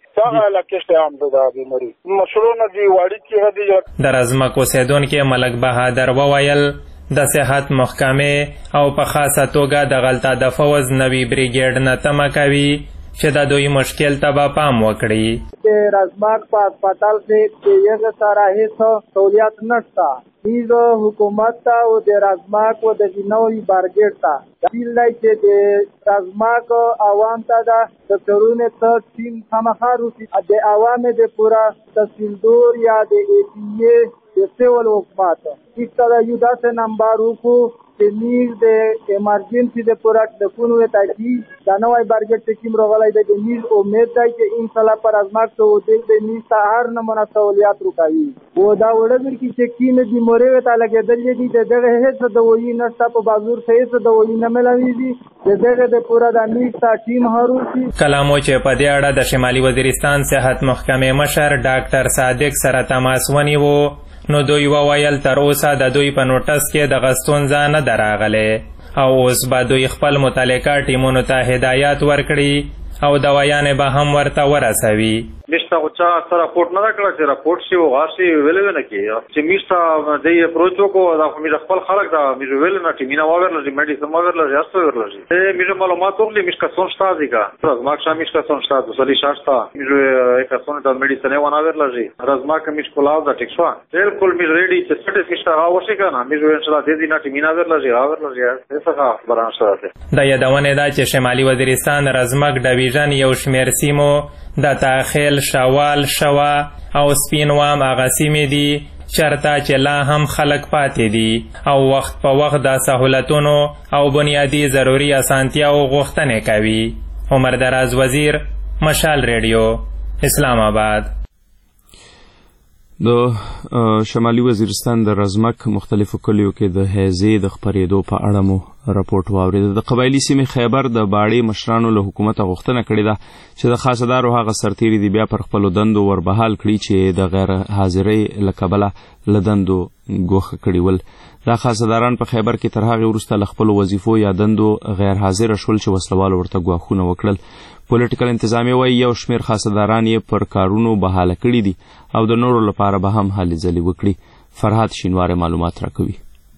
د رزمک اوسیدونکي ملک بهادر وویل د صحت محکمې او په خاصه توګه د غلطه د فوز نوي بریګیډ نه تمه کوي چې د دوی مشکل ته به پام وکړي. د رزمک په هسپتال کې یو سره هیڅ سہولیت نشته. هیڅ حکومت ته او د رزمک او د نوې بارګیټ ته دلیل دی چې د رزمک عوام ته د ډاکټرونو ته ټیم خامخا روسي د عوام د پورا تحصیلدار یا د ای پی ای د سیول حکومت اس طرح یو داسې نمبر وکړو چې نیز د ایمرجنسي د پورا ټلیفون وته چې دا نوې بارګیټ ته کوم راغلی دی د نیز امید دی چې ان شاء الله پر رزمک ته د نیز ته هر نمونه سہولیت وکړي او دا وړاندې کې چې کینه دی مورې وته لګېدل دي دغه هیڅ دوايي نشته په بازار ته هیڅ دوايي نه ملاويږي دغه د پورا د نیز ته ټیم هروسي. کلامو چې په دې اړه د شمالي وزیرستان صحت محکمې مشر ډاکټر صادق سره تماس ونیو نو دوی وویل تر اوسه د دوی په نوټس کې دغه ستونزه نه ده راغلې او اوس به دوی خپل متعلقه ټیمونو ته هدایات ورکړي او دوايانې به هم ورته ورسوي. میشته خو چا سره راپورټ نه راکړه چې راپورټ شي وغار شي ویلې نه کېږي چې میشته دی اپروچ وکړو دا خو میږه خپل خلک دا میږه ویل نه چې مینا واورل چې میډیسن واورل چې استو ورل شي ته میږه معلومات ورلې میشته سون شتا دیګه رزماک شا میشته سون شتا د سلی شاشتا میږه یک سون ته میډیسن نه وناورل شي رزماک میش کولاو دا ټیک شو بالکل می ریډي چې څه میشته هاو شي کنه میږه ان شاء الله دې نه چې مینا ورل شي راورل شي څه خبره شته. د یادونه ده چې شمالي وزیرستان رزمک ډیویژن یو شمیر سیمو د تاخیل شوال شوا او سپینوام هغه سیمې دي چرته چې لا هم خلک پاتې دي او وخت په وخت د سهولتونو او بنیادی ضروري اسانتیاو غوښتنې کوي. عمر دراز وزیر، مشال ریډیو، اسلام آباد. د شمالي وزیرستان د رزمک مختلفو کلیو کې د هیزې د خپرېدو په اړه مو راپورټ واورېده. د قبایلي سیمې خیبر د باړې مشرانو له حکومته غوښتنه کړې ده چې د خاصدارو هغه سرتیري دي بیا پر خپلو دندو وربحال کړي چې د غیر حاضرۍ له کبله له دندو ګوښه کړي ول. دا خاصداران په خیبر کې تر هغې وروسته له خپلو وظیفو یا دندو غیر حاضره شول چې وسلوالو ورته ګواښونه وکړل. پولیټیکل انتظامیه وایي یو شمېر خاصداران یې پر کارونو بحاله کړي دي او د نورو لپاره به هم هلې ځلې وکړي. فرهاد شینواری معلومات راکوي.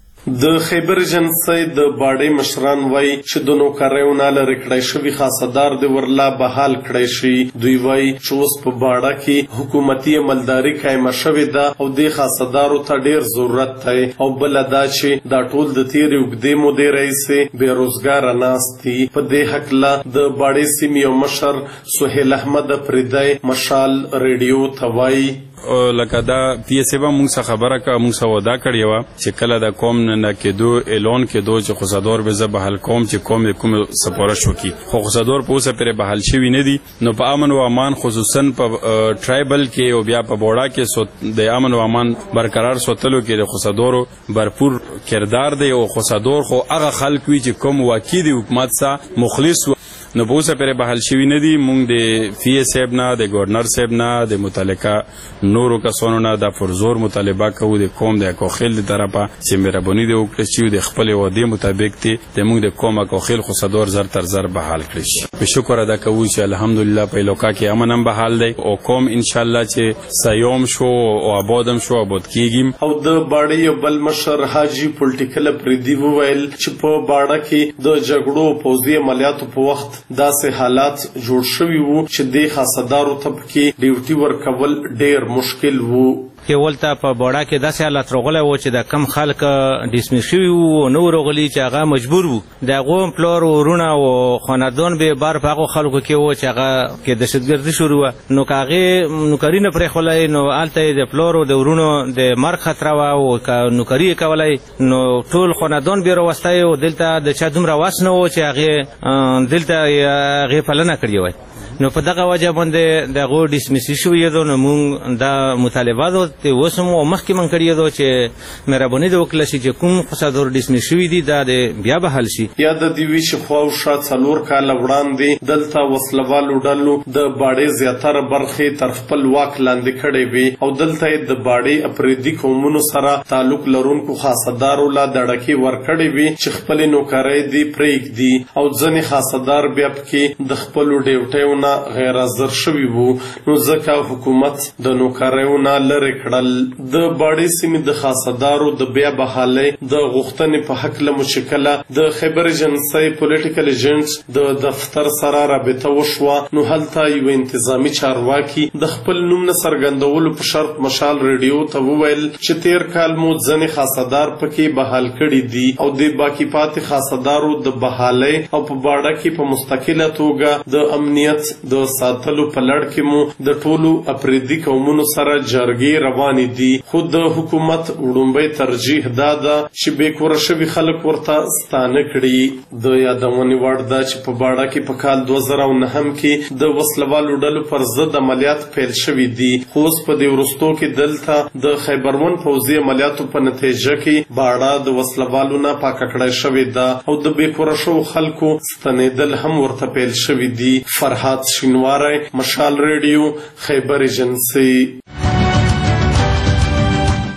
د خیبر جنسۍ د باړې مشران وایي چې د نوکریو نه لرې کړی شوي خاصدار د ورلا بحال کړی شي. دوی وایي چې اوس په باړه کې حکومتي عملداري قایمه شوې ده او دې خاصدارو ته ډېر ضرورت دی او بله دا چې دا ټول د تېرې اوږدې مودې راهیسې بېروزګاره ناست دي. په دې هکله د باړې سیمې یو مشر سهیل احمد افریدی مشال ریډیو ته وایي لکه دا پی ایس ای به مونږ څخه خبره که مونږ څه وعده کړې وه چې کله د قوم نه کېدو اعلان کېدو چې خصدور به زه بحال کوم چې قوم د کوم سپارش وکړي خو خصدور په اوسه پرې بحال شوي نه دي. نو په امن و امان خصوصا په ټرایبل کې او بیا په بوړا کې د امن و امان برقرار ساتلو کې د خصدورو بھرپور کردار دی او خصدور خو هغه خلک وي چې کوم واقع د حکومت څخه مخلص نو په اوسه پرې بحال شوي نه دي. مونږ د فی ای صاحب نه د ګورنر صاحب نه د متعلقه نورو کسانو نه د پرزور مطالبه کوو د قوم د اکوخیل د طرفه چې مهرباني دې وکړي چې د خپلې وعدې مطابق دې د مونږ د قوم اکوخیل خصدور زر تر زر بحال کړي شي. په شکر ادا کوو چې الحمدلله په علاقه کې امن هم بحال دی او قوم انشاءالله چې سیوم شو او آباد هم شو آباد کېږي. او د باړې یو بل مشر حاجي پولیټیکل پریدي وویل چې په باړه کې د جګړو پوځي عملیاتو په وخت داسې حالات جوړ شوي وو چې د خاصدارو ته پکې ډیوټي ورکول ډېر مشکل وو. کې ولته په بوړا کې داسې حالت راغلی و چې د کم خلک ډسمس شوي وو نو راغلي چې هغه مجبور وو د هغو پلار ورونه او خاندان به بار په هغو خلکو کې وو چې هغه کې دهشتګردي شروع وه نو که هغې نوکري نه پرېښولی نو هلته یې د پلارو د ورونو د مرګ خطره وه او که نوکري یې کولی نو ټول خاندان به یې راوستی او دلته د چا دومره وس نه و چې هغې دلته هغې پالنه کړې وای. نو په دغه وجه باندې د هغو ډسمسي شوي دو نو مونږ دا مطالبه ده چې اوس هم مخکې من کړې ده چې مهرباني دې وکړله شي چې کوم خصدور ډسمس شوي دي دا د بیا بحال شي. یا د دې وي چې خواوشا څلور کاله وړاندې دلته وسلوالو ډلو د باړې زیاتره برخې تر خپل واک لاندې کړې وې او دلته یې د باړې اپریدي قومونو سره تعلق لرونکو خاصدارو له دړکې ورکړې وې چې خپلې نوکرۍ دې پرېږدي او ځینې خاصدار بیا پکې د خپلو ډیوټیو نه غیر حاضر شوي وو نو ځکه حکومت د نوکریو نه لرې کړل. د باړې سیمې د خاصدارو د بیا بحالۍ د غوښتنې په هکله مو چې کله د خیبر جنسۍ پولیټیکل ایجنټ د دفتر سره رابطه وشوه نو هلته یو انتظامي چارواکي د خپل نوم نه څرګندولو په شرط مشال ریډیو ته وویل چې تیر کال مو ځینې خاصدار پکې بحال کړي دي او د باقي پاتې خاصدارو د بحالۍ او په باړه کې په مستقله توګه د امنیت د ساتلو په لړ کې مو د ټولو اپریدي قومونو سره جرګې روانې دي خو د حکومت وړومبی ترجیح دا ده چې بېکوره شوي خلک ورته ستانه کړي. د یادونې وړ ده چې په باړه کې په کال دوه زره او نهم کې د وسلوالو ډلو پر ضد عملیات پیل شوي دي خو اوس په دې وروستو کې دلته د خیبرون پوځي عملیاتو په نتیجه کې باړه د وسلوالو نه پاکه کړی شوې ده او د بېکوره شوو خلکو ستنېدل هم ورته پیل شوي دي. فرهاد شینواری، مشال ریډیو، خیبر ایجنسی.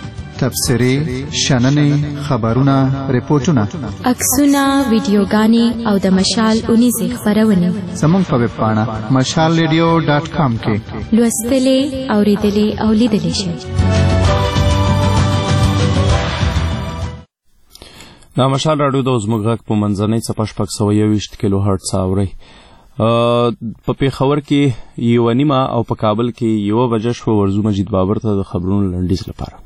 تبصرې، شننې، خبرونه، ریپورتونه، عکسونه، ویډیوګانې او د مشال اونیزې خپرونې زموږ په ویب پاڼه مشال ریډیو ډاټ کام کې لوستلې، اورېدلې او لیدلې شئ. دا مشال راډیو د زموږ غږ په منځنۍ څپه شپږ سوه یوویشت کیلو هرټز اورئ. په پېښور کې یوه نیمه او په کابل کې یوه بجه شوه. ورځو مجید بابر ته د خبرونو لنډیز لپاره.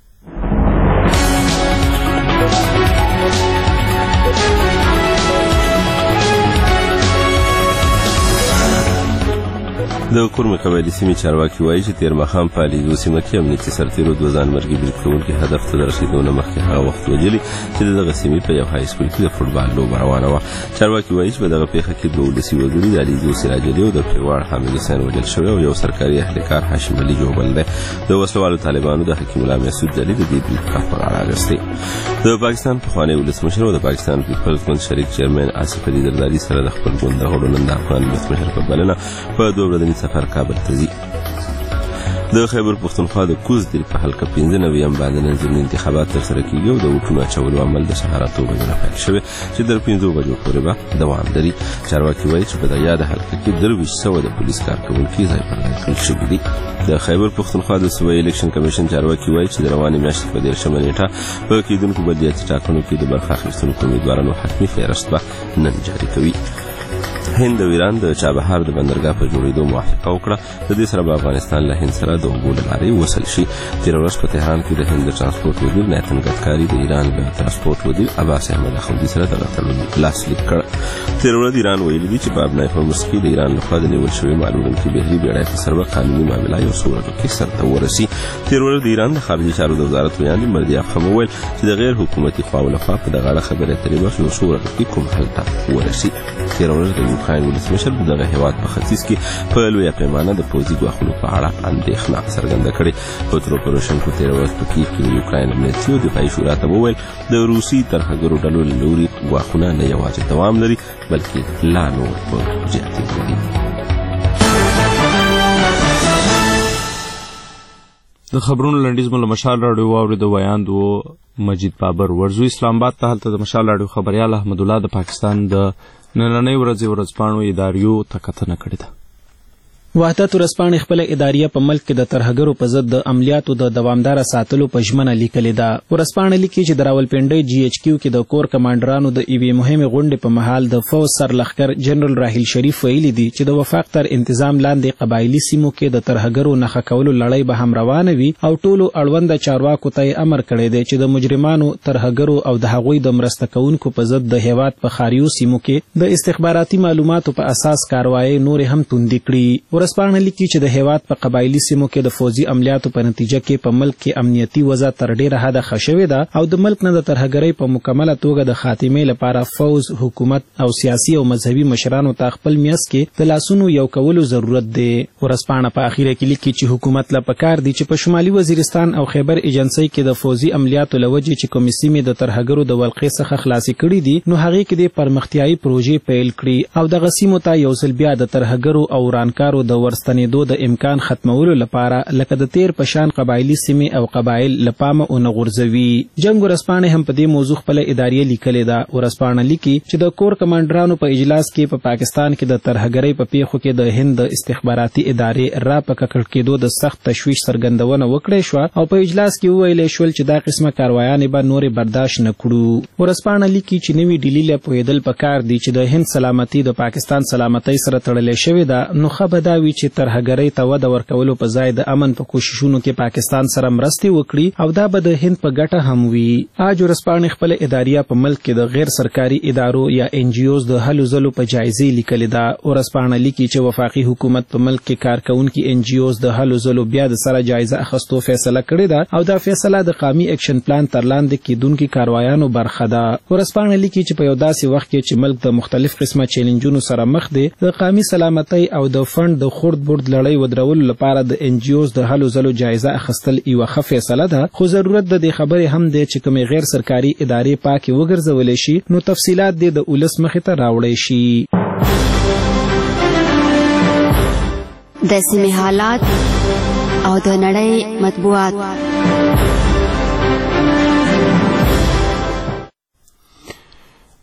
د کورمه قبایلي سیمې چارواکي وایي چې تېر ماښام په الیزو سیمه کې امنیتي سرتېرو دوه ځانمرګي برید کوونکي هدف ته د رسېدو نه مخکې هغه وخت وژلي چې د دغه سیمې په یو های سکول کې د فوټبال لوبه روانه وه. چارواکي وایي چې په دغه پیښه کې دوه ولسي وګړي د الیزو سراج علي او د پریواړ حامد حسین وژل شوي او یو سرکاري اهلکار هاشم علي جوبل دی. د وسلوالو طالبانو د حکیم الله مسعود جلي د دې برید کار په غاړه اخیستی. د پاکستان پخوانی ولسمشر او د پاکستان پیپلز ګوند شریک چیرمن آصف علي زرداري سره د خپل ګوند د غړو نن د افغان ولسمشر په بلنه په دوه ورځني سفر کابل ته ځي. د خیبر پښتونخوا د کوز دیر په حلقه پنځه نویم باندې نن ضمني انتخابات ترسره کیږي او د ووټونو اچولو عمل د سهار اته بجو نه پیل شوی چې تر پنځو بجو پورې به دوام لري. چارواکي وایي چې په دغه یاده حلقه کې درویشت سوه د پولیس کارکوونکي ځای پر ځای کړل شوي دي. د خیبر پښتونخوا د صوبایي الیکشن کمیشن چارواکي وایي چې د روانې میاشتې په دېرشمه نیټه په کېدونکو بلدیاتي ټاکنو کې د برخه اخیستونکو امیدوارانو حتمي فهرست به نن جاري کوي. هند او ایران د چابهار د بندرګاه په جوړېدو موافقه وکړه. د دې سره به افغانستان له هند سره د اوبو له لارې وصل شي. تېره ورځ په تهران کې د هند د ټرانسپورټ وزیر نیتن ګدکاري د ایران له ټرانسپورټ وزیر عباس احمد اخوندي سره دغه تړون لاسلیک کړ. تېره ورځ ایران ویلي دي چې په ابنای هرمز کې د ایران لخوا د نیول شوي معلومونکي بحري بېړۍ په سر به قانوني معامله یو څو ورځو کې سرته ورسي. تېره ورځ د ایران د خارجي چارو د وزارت ویاند مردیاف هم وویل چې د غیر حکومتي خواو لخوا په دغه اړه خبرې اترې به یو څو ورځو کې کوم حل ته ورسي. تېره ورځ د یوکراین ولسمشر دغه هیواد په ختیځ کې په لویه پیمانه د پوځي ګواښونو په اړه اندېښنه څرګنده کړې. پترو پوروشنکو تېره ورځ په کیف کې د یوکراین امنیتي او دفاعي شورا ته وویل د روسي ترهګرو ډلو له لوري ګواښونه نه یوازې دوام لري بلکې لا نور په زیاتېدو دي. د خبرونو لنډیز مو له مشال راډیو واورېد. ویاند و مجید بابر. ورځو اسلام آباد ته هلته د مشال راډیو خبریال احمد الله د پاکستان د نننۍ ورځې ورځپاڼو اداریو ته کتنه کړې ده. وحدت ورځپاڼې خپله اداریه په ملک کې د ترهګرو په ضد د عملیاتو د دوامداره ساتلو په ژمنه لیکلې ده. ورځپاڼه لیکي چې د راولپنډۍ جی ایچ کیو کې د کور کمانډرانو د یوې مهمې غونډې په مهال د فوج سرلښکر جنرال راحیل شریف ویلي دي چې د وفاق تر انتظام لاندې قبایلي سیمو کې د ترهګرو نښه کولو لړۍ به هم روانه وي او ټولو اړونده چارواکو ته یې امر کړی دی چې د مجرمانو، ترهګرو او د هغوی د مرسته کوونکو په ضد د هیواد په خاریو سیمو کې د استخباراتي معلوماتو په اساس کاروایی نورې هم توندې کړي. ورځپاڼه لیکي چې د هیواد په قبایلي سیمو کې د فوجي عملیاتو په نتیجه کې په ملک کې امنیتي وضع تر ډیره حده ښه شوې ده او د ملک نه د ترهګرۍ په مکمله توګه د خاتمې لپاره فوج، حکومت او سیاسي او مذهبي مشرانو ته خپل میاس کې د لاسونو یو کولو ضرورت دی. ورځپاڼه په اخیره کې لیکي چې حکومت له پکار دی چې په شمالي وزیرستان او خیبر ایجنسۍ کې د فوجي عملیاتو له وجې چې کومې سیمې د ترهګرو د ولقې څخه خلاصې کړي دي نو هغې کې د پرمختیایي پروژې پیل کړي او دغه سیمو ته یو ځل بیا د ترهګرو او ورانکارو د ورستنېدو د امکان ختمولو لپاره لکه د تیر پشان قبایلي سیمې او قبایل له پامه ونه غورځوي. جنګ ورځپاڼې هم په دې موضوع خپله اداریه لیکلې ده. ورځپاڼه لیکي چې د کور کمانډرانو په اجلاس کې په پاکستان کې د ترهګرۍ په پیښو کې د هند د استخباراتي ادارې را په ککړ کېدو د سخت تشویش څرګندونه وکړې شوه او په اجلاس کې وویلی شول چې دا قسمه کاروایانې به نورې برداشت نه کړو. ورځپاڼه لیکي چې نوي ډیلي له پوهېدل پکار دي چې د هند سلامتي د پاکستان سلامتۍ سره تړلې شوې ده نو ښه به دا وي چې ترهګرۍ ته وده ورکولو په ځای د امن په کوششونو کې پاکستان سره مرستې وکړي او دا به د هند په ګټه هم وي. آج ورځپاڼې خپله اداریه په ملک کې د غیر سرکاري ادارو یا ان جی اوز د هلو ځلو په جایزې لیکلې ده. ورځپاڼه لیکي چې وفاقي حکومت په ملک کې کارکوونکي ان جی اوز د هلو ځلو بیا د سره جایزه اخیستو فیصله کړې ده او دا فیصله د قومي اکشن پلان تر لاندې کېدونکي کاروایانو برخه ده. ورځپاڼه لیکي چې په یو داسې وخت کې چې ملک د مختلف قسمه چیلنجونو سره مخ دی د قومي سلامتۍ او د فند د خورد برد لړۍ ودرولو لپاره د ان جی اوز د هلو ځلو جایزه اخیستل یوه ښه فیصله ده خو ضرورت د دې خبرې هم دی چې کومې غیر سرکاري ادارې پاکې وګرځولی شي نو تفصیلات دې د ولس مخې ته راوړی شي. د سیمې حالات او د نړۍ مطبوعات.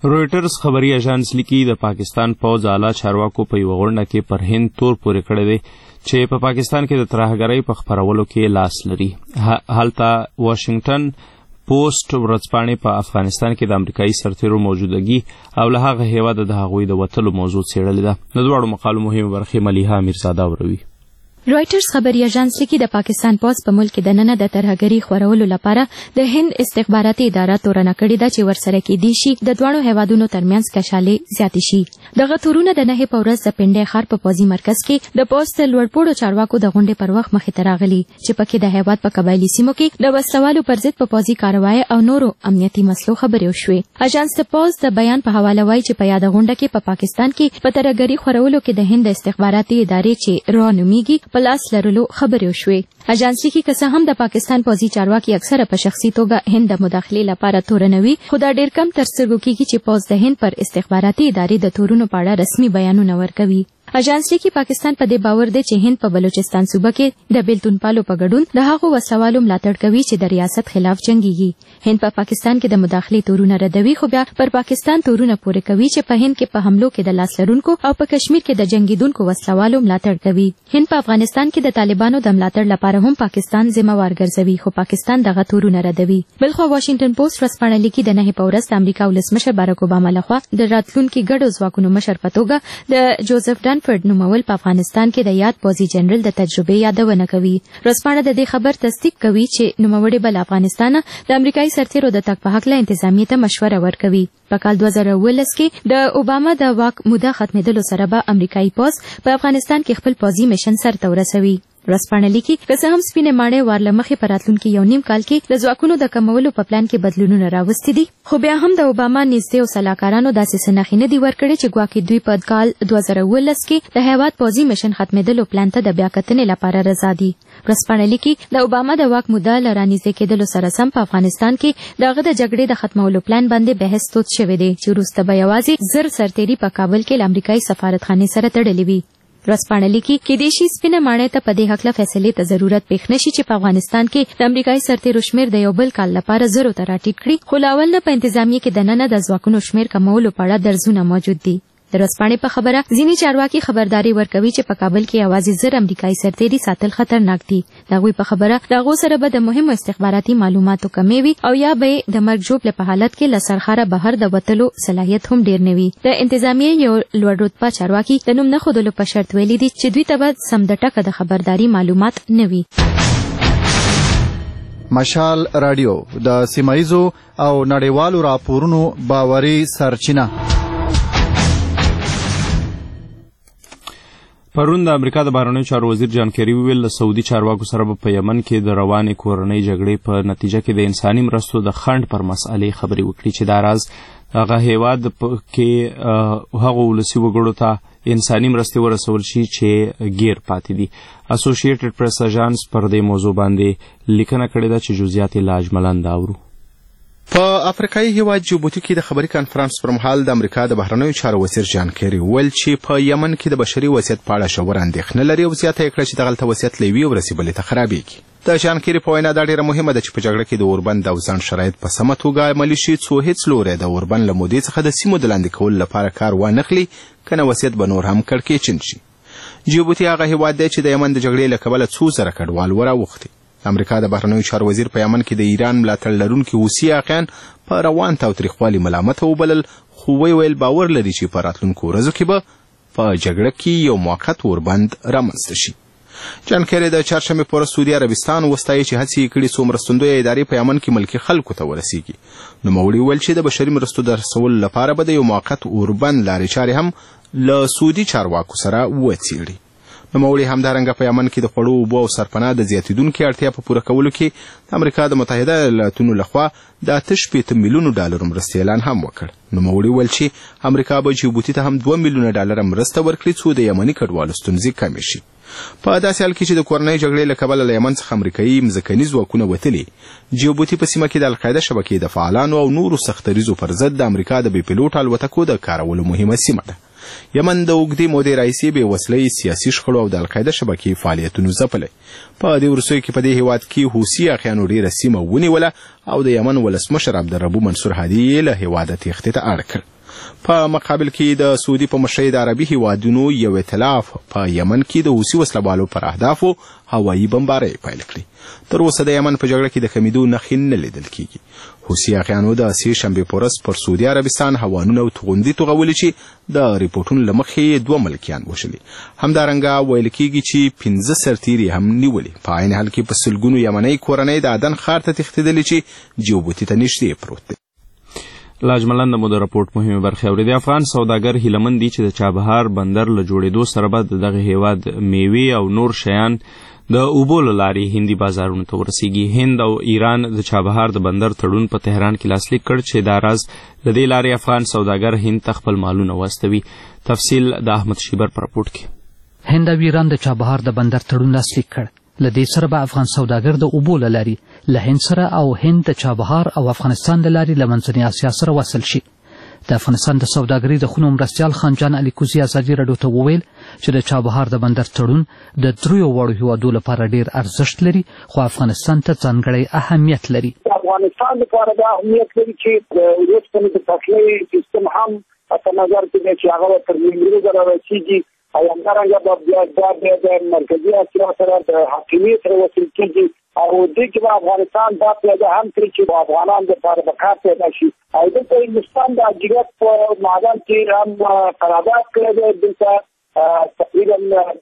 رویټرز خبري اژانس لیکي د پاکستان پوځ اعلی چارواکو په یوه غونډه کې پر هند تور پورې کړی دی چې په پاکستان کې د ترهګرۍ په خپرولو کې لاس لري. هلته واشنگټن پوسټ ورځپاڼې په افغانستان کې د امریکایي سرتیرو موجودګي او له هغه هیواده د هغوی د وتلو موضوع څېړلې ده. د دواړو مقالو مهمه برخې ملیحه میرزاده وروي. رویټرز خبري اژانس لیکي د پاکستان پوځ په ملک کې د ننه د ترهګرۍ خورولو لپاره د هند استخباراتي اداره تورنه کړې ده چې ورسره کېدی شي د دواړو هیوادونو ترمنځ کشالې زیاتې شي. دغه تورونه د نهې په ورځ د پنډۍ ښار په پوځي مرکز کې د پوځ د لوړپوړو چارواکو د غونډې پر وخت مخې ته راغلي چې پکې د هیواد په قبایلي سیمو کې د وسلوالو پر ضد په پوځي کاروایي او نورو امنیتي مسلو خبرې وشوې. اژانس د پوځ د بیان په حواله وایي چې په یاده غونډه کې په پا پاکستان کې په ترهګرۍ خورولو کې د هند استخباراتي ادارې چې را نومیږي په لاس لرلو خبرې وشوې. اژانس لیکي که څه هم د پاکستان پوځي چارواکي اکثره په شخصي توګه هند د مداخلې لپاره تورنوي، خو دا ډېر کم تر سترګو کېږي چې پوځ د هند پر استخباراتي ادارې د تورونو په اړه رسمي بیانونه ورکوي. اژانس لیکي پاکستان په دې باور دی چې هند په بلوچستان صوبه کې د بیلتونپالو په ګډون د هغو وسلوالو ملاتړ کوي چې د ریاست خلاف جنګیږي. هند په پاکستان کې د مداخلې تورونه ردوي، خو بیا پر پاکستان تورونه پورې کوي چې په هند کې په حملو کې د لاس لرونکو او په کشمیر کې د جنگیدونکو وسلوالو ملاتړ کوي. هند په افغانستان کې د طالبانو د ملاتړ لپاره هم پاکستان ذمہوار ګرځوي، خو پاکستان دغه تورونه ردوي. بلخو واشنگټن پوسټ ورځپاڼه لیکي د نهې په ورځ د امریکا ولسمشر باراک اوباما لخوا د راتلونکي ګډو ځواکونو مشر په توګه د جوزف ډانفورد نومول په افغانستان کې د یاد پوځي جنرال د تجربې یادونه کوي. ورځپاڼه د دې خبر تصدیق کوي چې نوموړي بل افغانستان د امریکایي سرتیرو د تګ په هکله انتظامیې ته مشوره ورکوي. په کال دوه زره اوولس کې د اوباما د واک موده ختمېدلو سره به امریکایي پوځ په افغانستان کې خپل پوځي میشن سرته ورسوي. ورځپاڼه لیکي که څه هم سپینې ماڼۍ وار له مخې په راتلونکي یو نیم کال کې د ځواکونو د کمولو په پلان کې بدلونونه راوستي دي، خو بیا هم د اوباما نږدې او سلاکارانو داسې څه نښې نه دي ورکړې چې ګواکې دوی په کال دوه زره اوولس کې د هیواد پوځي میشن ختمېدلو پلان ته د بیا کتنې لپاره رضا دي. ورځپاڼه لیکي د اوباما د واک موده له رانږدې کېدلو سره سم په افغانستان کې د هغه د جګړې د ختمولو پلان باندې بحث تود شوی دی چې وروسته به یوازې زر سرتیري په کابل کې له امریکایي سفارتخانې سره تړلې وي. ورځپاڼه لیکي کېدای شي سپینه ماڼۍ ته په دې هکله فیصلې ته ضرورت پېښ نه شي چې په افغانستان کې د امریکایي سرتیرو شمېر د یو بل کال لپاره زرو ته راټیټ کړي، خو له اول نه په انتظامیې کې دننه د ځواکونو شمېر کمولو په اړه درځونه موجود دي. د ورځپاڼې په خبره ځینې چارواکي خبرداري ورکوي چې په کابل کې یوازې زر امریکایي سرتیري ساتل خطرناک دي. د هغوی په خبره د هغو سره به د مهمو استخباراتي معلوماتو کمې وي او یا به یې د مرګ ژوبلې په حالت کې له سرښاره بهر د وتلو صلاحیت هم ډېر نه وي. د انتظامیې یو لوړ رتبه چارواکي د نوم نه ښودلو په شرط ویلي دي چې دوی ته به سم د ټکه د خبرداري معلومات نه وي. مشال رادیو د سیمایزو او نړیوالو راپورونو باوري سرچینه. پرون د امریکا د بهرنیو چارو وزیر جان کیری ویل د سعودي چارواکو سره په یمن کې د روانې کورنۍ جګړې په نتیجه کې د انساني مرستو د خنډ پر مسئلې خبرې وکړي چې دا راز هغه هیواد کې هغو ولسي وګړو ته انساني مرستې ورسول شي چې غیر پاتې دي. اسوسییټډ پریس اژانس پر دې موضوع باندې لیکنه کړې ده چې جزئیات یې لا اجملاً اورو. په افریقایي هیواد جیبوتي کې د خبري کانفرنس پر مهال د امریکا د بهرنیو چارو وزیر جان کیری ویل چې په یمن کې د بشري وضعیت په اړه ژوره اندېښنه لري او زیاته یې کړه چې دغلته وضعیت له یوې ورځې بلې ته خرابېږي. د جان کیری په وینا دا ډېره مهمه ده چې په جګړه کې د اوربند او ځنډ شرایط په سمه توګه عملي شي څو هېڅ لوری د اوربند له مودې څخه د سیمو د لاندې کولو لپاره کار وانخلي، کنه وضعیت به نور هم کړکېچن شي. جیبوتي هغه هیواد دی چې د یمن د جګړې له کبله څو زره کډوال وراوښتي. امریکا د بهرنیو چارو وزیر په یمن کې د ایران ملاتړ لرونکي حوثي عاقیان په روان تاوتریخوالي ملامته وبلل، خو ویې ویل باور لري چې په راتلونکو ورځو کې به په جګړه کې یو موقت اوربند رامنځته شي. جان کیری د چهارشنبې په ورځ سعودي عربستان وستایي چې هڅې یې کړي څو مرستندویه ادارې په یمن کې ملکي خلکو ته ورسیږي. نوموړي ویل چې د بشري مرستو د رسولو لپاره به د یو موقت اوربند لارې چارې هم له سعودي چارواکو سره وڅېړي. نوموړي همدارنګه په یمن کې د خوړو اوبو او سرپناه د زیاتېدونکې اړتیا په پوره کولو کې د امریکا د متحده ایالاتونو لخوا د اته شپېته میلیونو ډالرو مرستې اعلان هم وکړ. نوموړي ویل چې امریکا به جیبوتي ته هم دوه میلیونه ډالره مرسته ورکړي څو د یمني کډوالو ستونزې کمې شي. په داسې حال کې چې د کورنۍ جګړې له کبله له یمن څخه امریکایي مځکني ځواکونه وتلي، جیبوتي په سیمه کې د القاعده شبکې د فعالانو او نورو سختریزو پر ضد د امریکا د بې پیلوټ الوتکو د کارولو مهمه سیمه ده. یمن د اوږدې مودې راهیسې بې وسلې سیاسي شخړو او د القاعده شبکې فعالیتونو ځپلی. په دې وروستیو کې په دې هیواد کې حوثي اخیانو ډېره سیمه ونیوله او د یمن ولسمشر عبدالربو منصور هادي یې له هیواده تېښتې ته اړ کړ. په مقابل کې د سعودي په مشرۍ د عربي هیوادونو یو ائتلاف په یمن کې د حوثي وسلوالو پر اهدافو هوایي بمبارۍ پیل کړې. تر اوسه د یمن په جګړه کې د کمیدو نښې نه لیدل کېږي. حوثي اخیانو د سې شنبې په ورځ پر سعودي عربستان هوانونه او توغندي توغولي چې د ریپورټونو له مخې دوه ملکیان وشلي. همدارنګه ویل کېږي چې پنځه سرتیري هم نیولي. په عین حال کې په سلګونو یمنۍ کورنۍ د عدن ښار ته تښتېدلې چې جیبوتي ته نږدې پروت دی. لاجملند مو د راپورټ مهمه برخه اورېدې. افغان سوداګر هیلمن دي چې د چابهار بندر له جوړېدو سره به د دغه هیواد میوې او نور شیان د اوبو له لارې هندي بازارونو ته ورسیږي. هند او ایران د چابهار د بندر تړون په تهران کې لاسلیک کړ چې دا راز د دې لارې افغان سوداګر هند ته خپل مالونه واستوي. تفصیل د احمد شیبر په راپورټ کې. هند او ایران د چابهار د بندر تړون لاسلیک کړ. له دې سره به افغان سوداګر د اوبو له لارې له هند سره او هند د چابهار او افغانستان له لارې له منځنۍ اسیا سره وصل شي. د افغانستان د سوداګرۍ د خونو مرستیال خان جان علي کوزي ازادي راډیو ته وویل چې د چابهار د بندر تړون د دریو واړو هیوادو لپاره ډیر ارزښت لري خو افغانستان ته ځانګړی اهمیت لري. افغانستان لپاره دا اهمیت لري چې د اوسپنې د پټلۍ سیستم هم په نظر کې دی چې هغه تر نیمروز رارسیږي او همدارنګه به بیا بیا د مرکزي اسیا سره د حاکمیت سره وصل کېږي او دې کې به افغانستان دا پیاده هم کړي چې افغانان دپاره به کار پیدا شي. او دلته هندوستان د اجرت په معدن کې هم قرارداد کړی دی. دلته تقریبا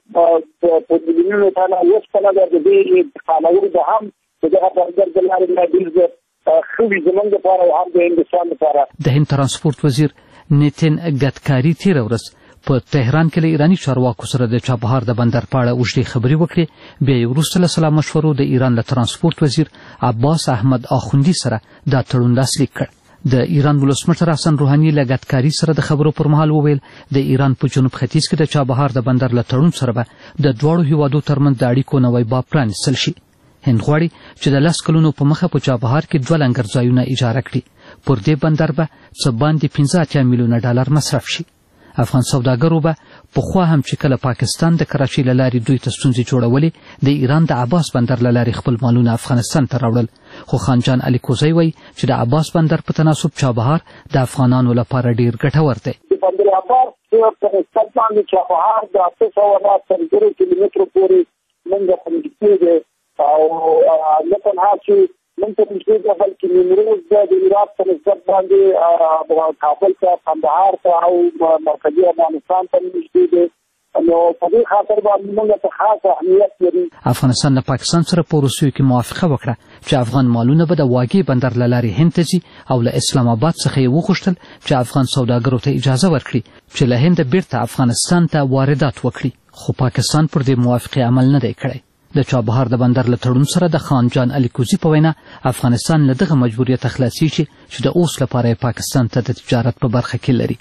په میلیونونو ټنه اوسپنه ده. د دې قانون به هم د دغه بندر د لارې نه ډېر ښه وي زموږ دپاره او هم د هندوستان دپاره. د هند ترانسپورت وزیر نیتن ګدکاري تېره ورځ په تهران کې له ایراني چارواکو سره د چابهار د بندر په اړه اوږدې خبرې وکړې. بیا یې وروسته له سلا مشورو د ایران له ترانسپورت وزیر عباس احمد آخوندي سره دا تړون لاسلیک کړ. د ایران ولسمشر حسن روحاني له ګدکاري سره د خبرو پر مهال وویل د ایران په جنوب ختیځ کې د چابهار د بندر له تړون سره به د دواړو هیوادو ترمنځ د اړیکو نوی باب پرانیستل شي. هند غواړي چې د لس کلونو په مخه په چابهار کې دوه لنګر ځایونه اجاره کړي. پر دې بندر به څه باندې پنځه اتیا میلیونه ډالر مصرف شي. افغان سوداګرو به پخوا هم چې کله پاکستان د کراچۍ له لارې دوی ته ستونزې جوړولې د ایران د عباس بندر له لارې خپل مالونه افغانستان ته راوړل. خو خان جان علي کوزی وایي چې د عباس بندر په تناسب چابهار د افغانانو لپاره ډیر ګټور دی. بندر عباس په نسبت باندې چابهار د اته سوه نه تر زرو کیلومترو پورې موږ ته نږدې دی او نه تنها چې من ته نږدې ده بلکې نیمروز ده د عراق په نسبت باندې کابل ته کندهار ته او مرکزي افغانستان ته نږدې دی. نو په دې خاطر باندې موږ ته خاص اهمیت لري. افغانستان له پاکستان سره په روسیو کې موافقه وکړه چې افغان مالونه به د واګې بندر له لارې هند ته ځي او له اسلام آباد څخه یې وغوښتل چې افغان سوداګرو ته اجازه ورکړي چې له هنده بیرته افغانستان ته واردات وکړي. خو پاکستان پر دې موافقې عمل نه دی کړی. د چابهار د بندر له تړون سره د خان جان علي کوزي په وینا افغانستان له دغه مجبوریت خلاصیږي چې د اوس لپاره پاکستان ته د تجارت په برخه کې لري.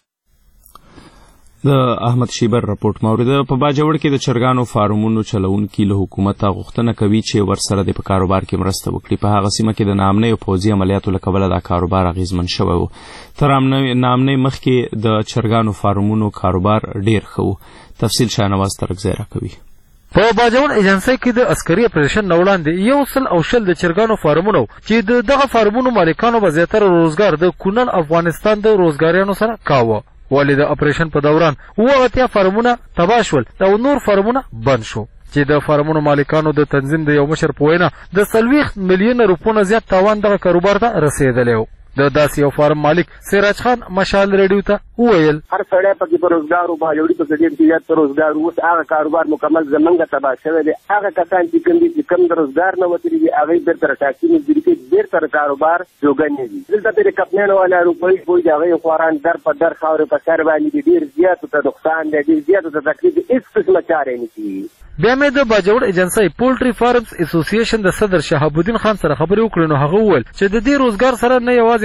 د احمد شیبر راپورټ مورده. په باجوړ کې د چرګانو فارمونو چلونکي له حکومته غوښتنه کوي چې ورسره د په کاروبار کې مرسته وکړي. په هغه سیمه کې د ناامنۍ او پوځي عملیاتو له کبله دا کاروبار اغیزمن شوی و. تر ناامنۍ مخکې د چرګانو فارمونو کاروبار ډیر ښه و. تفصیل شاهنواز ترکزی راکوي. په باجوړ ایجنسۍ کې د عسکري اپریشن نه وړاندې یو سل او شل د چرګانو فارمونو چې د دغه فارمونو مالکانو به زیاتره روزګار د کونړ افغانستان د روزګاریانو سره کاوه. ولې د اپریشن په دوران اووه اتیا فارمونه تباه شول او نور فارمونه بند شو چې د فارمونو مالکانو د تنظیم د یو مشر په وینا د څلوېښت میلیونه روپونه زیات تاوان دغه کاروبار ته رسېدلی و. د داسې یو فارم مالک سراج خان مشال ریډیو ته وویل هر سړی پکې په روزګار و باجوړي پکې ډېر زیات په روزګار و. اوس هغه کاروبار مکمل زمونږ تباه شوی دی. هغه کسان چې کوم دي چې کوم د روزګار نه وتلي دي هغوی بېرته راټاکي مزدوري کوي بېرته کاروبار جوګنې دي. دلته پرې کپنیان والا روپۍ بوی د هغوی خواران در په در خاورې په سر باندې دي. ډېر زیاتو ته نقصان دی ډېر زیاتو ته تکلیف دی. هېڅ قسمه چارې نه کېږي. بیا مې د باجوړ ایجنسۍ پولټري فارمز اسوسییشن د صدر شهاب الدین خان سره خبرې وکړې نو هغه وویل چې د دې روزګار سره نه یوازې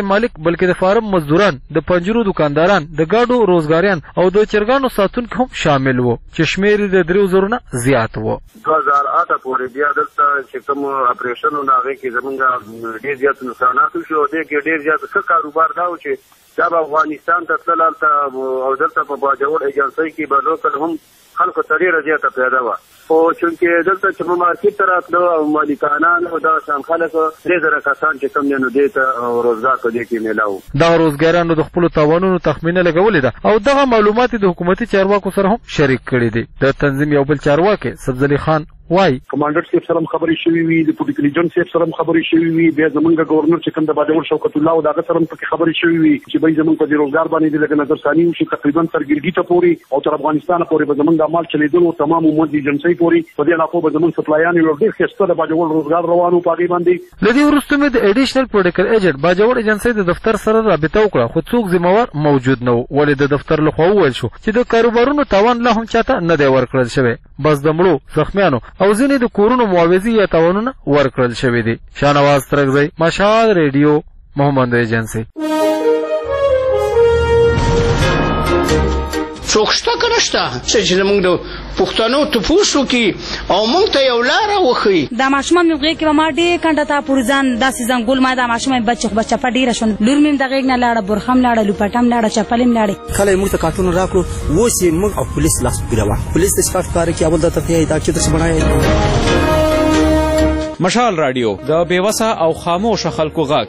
مالک بلکې د فارم مزدوران، د پنجرو دکانداران، د ګاډو روزګاریان او د چرګانو ساتونکي هم شامل وو چې شمېر د دریو زرو نه زیات وو. دوه زره اته پورې بیا دلته چې کوم اپریشنونه هغې کې زمونږ ډېر زیات نقصانات وشو. دې کې ډېر زیات ښه کاروبار دا و چې دا به افغانستان ته تلل هلته او دلته په باجوړ ایجنسۍ کې به لوکل هم خلکو ته ډېره زیاته پیدا وه. خو چونکې دلته چې مو مارکېټ ته راتلو او مالکانان او دغه شان خلک درې زره کسان چې کوم دی نو دې ته روزګار په دې کې میلاو. دغه روزګارانو د خپلو تاوانونو تخمینه لګولې ده او دغه معلومات د حکومتي چارواکو سره هم شریک کړي دي. د تنظیم یو بل چارواکی سبزلي خان وای کمانډر صاحب سره خبرې شوې وي، د پولیټیکل جن صاحب سره خبرې شوې وي، بیا زمونږ گورنر چې کوم د باجوړ شوکت الله او دغه سره په خبرې شوې وي چې به زمونږ په روزګار باندې د لګ نظر ثاني وشي تقریبا تر ګرګي ته پورې او تر افغانستان پورې به زمونږ عمل چلیدلو تمام عمومي ایجنسۍ پورې په دې علاقو به زمونږ سپلایان یو ډېر ښایسته د باجوړ روزګار روانو پاګې باندې. لدی وروسته مې د اډیشنل پروټوکول ایجنټ باجوړ ایجنسۍ د دفتر سره رابطه وکړه خو څوک ذمہوار موجود نه و. ولې د دفتر لخوا وویل شو چې د کاروبارونو تاوان لا هم چاته نه دی ورکړل شوی، بس د مړو زخمیانو او ځینې د کورونو معاوضې یا تاوانونه ورکړل شوي دي. شاهنواز ترکزی، مشال ریډیو، محمد ایجنسي. څوک شته که نشته چې زموږ د پښتنو تپوس وکړي او موږ ته یو لاره وښیي. دا ماشومان مې غېږ کې به ما ډېر کنډه ته پورې ځان داسې ځنګول ما دا ماشومان مې بچه خو به چپه ډېره شوه. لور مې د غېږ نه لاړه، برخه هم لاړه، لوپټه هم لاړه، چپلې هم لاړې. کله یې موږ ته کارټونه راکړو، اوس یې موږ او پولیس لاس ګیره پولیس ته څخه ښکاره کړي اول درته ښیي دا چتر څه بڼایي. مشال راډیو د بېوسه او خاموشه خلکو غږ.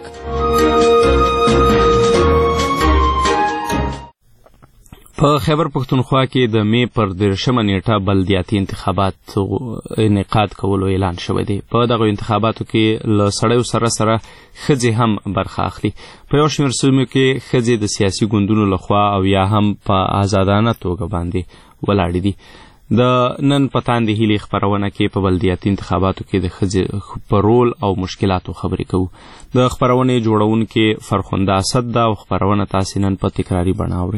په خیبر پښتونخوا کې د مې پر دېرشمه نیټه بلدیاتي انتخابات انعقاد کولو اعلان شوی دی. په دغه انتخاباتو کې له سړیو سره سره ښځې هم برخه اخلي. په یو شمېر سیمو کې ښځې د سیاسي ګوندونو لخوا او یا هم په آزادانه توګه باندې ولاړې دي. د نن په تاندې هیلې خپرونه کې په بلدیاتي انتخاباتو کې د ښځې په رول او مشکلاتو خبرې کوو. د خپرونې جوړونکې فرخنده اسد ده او خپرونه تاسې نن په تکراري بڼه اورئ.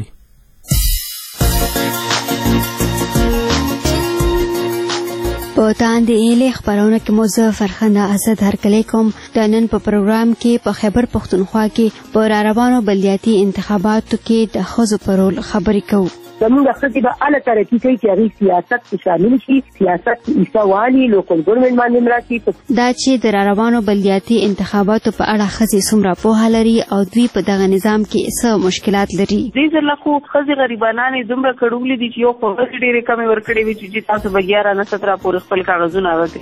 په تاندې هیلې خپرونه کې مو زه فرخنده اسد هرکلی کوم. د نن په پروګرام کې په خیبر پښتونخوا کې په را روانو بلدیاتي انتخاباتو کې د ښځو په رول خبرې کوو. زموږ ښځې به هله ترقي کوي چې هغې سیاست کې شامل شي، سیاست کې حصه والي، لوکل ګورنمنټ باندې مراشي. دا چې د را روانو بلدیاتي انتخاباتو په اړه ښځې څومره پوهه لري او دوی په دغه نظام کې څه مشکلات لري. دې ځله خو ښځې غریبانانې دومره کړولې دي چې یو خو ښځې ډېرې کمې ورکړې وي چې تاسو به ګیاره نه ستره پورې خپل کاغذونه وکړي.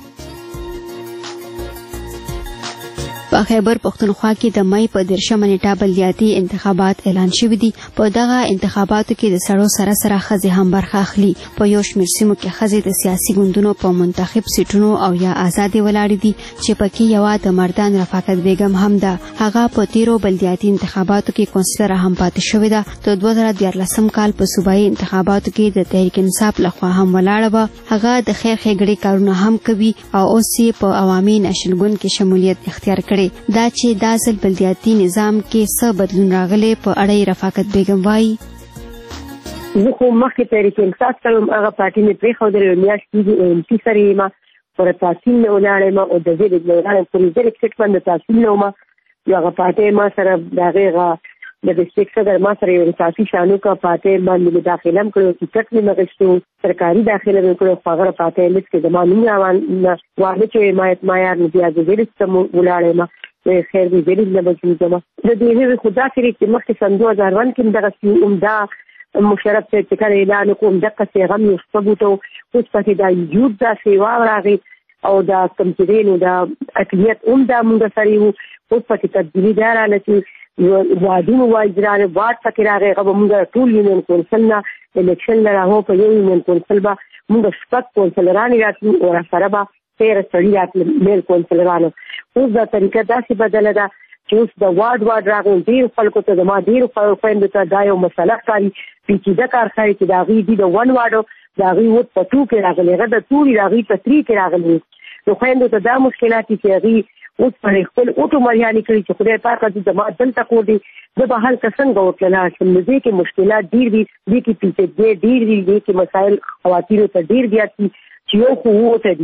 په خیبر پښتونخوا کې د مې په دېرشمه نیټه بلدیاتي انتخابات اعلان شوي دي. په دغه انتخاباتو کې د سړو سره سره ښځې هم برخه اخلي. په یو شمېر سیمو کې ښځې د سیاسي ګوندونو په منتخب سیټونو او یا آزادې ولاړې دي چې پکې یوه د مردان رفاقت بیګم هم ده. هغه په تیرو بلدیاتي انتخاباتو کې کونسلره هم پاتې شوې ده. د دوه زره دیارلسم کال په صوبایي انتخاباتو کې د تحریک انصاف لخوا هم ولاړه وه. هغه د خیر ښېګړې کارونه هم کوي او اوس یې په عوامي نشل ګوند کې شمولیت اختیار کړی. دا چې دا ځل بلدیاتي نظام کې څه بدلون راغلی په اړه رفاقت بیګم وایي. زه خو مخکې تحریک انصاف سره وم، هغه پارټي مې پرېښودلې وه، میاشت کېږي او ایم پي سره یم، پر تحصیل نه ولاړه یم او د زیرک نه ولاړه یم، پورې زیرک سیټ باندې تحصیل نه وم. نو هغه پارټۍ ما سره د هغې هغه د ډسټرکټ صدر ما سره یو اساسي شانو کا پارټۍ باندې مې داخله هم کړې، ټکټ مې اخیستی و، سرکاري داخله مې کړې، خو هغه پارټۍ لیست کې زما نوم واخله چې حمایت ما یار نو بیا د زیرک ته ولاړه یم. خیر دی زیرک نه بچو زما د دې خو دا سره چې مخکې سن دوه هزار ون کې دغه عمده مشرف چې کله اعلان کوم دغه څنګه یو ثبوتو اوس پکې دا یوز دا سیوا راغی او دا کمپیرینو دا اقلیت عمده موږ سره یو اوس پکې تبدیلی دارانه چې وادي وایځرانه واد پکې راغی هغه موږ ټول یونین کونسل نه الیکشن نه راهو په یو یونین کونسل با موږ شپږ کونسلران راځو او سره به تیر سړي راتل میل کونسلرانو. اوس دا طریقه داسې بدله ده چې اوس د واډ واډ راغی ډېرو خلکو ته زما ډېرو خویندو ته دا یو مسله ښکاري پیچیده کار ښکاري چې د هغې دي د ون واډو د هغې وت په ټو کې راغلی، هغه د توري د هغې په تري کې راغلی. نو خویندو ته دا مشکلات دي چې هغې اوس پر خپل اوټو مریانې کړي چې خدای پاک دې زما دلته کور دی زه به هلته څنګه ورتللی شم. نو دې کې مشکلات ډېر دي، دې کې پیچیدګۍ ډېر دي، دې کې مسایل خواتینو ته ډېر زیات دي چې یو خو ووته دي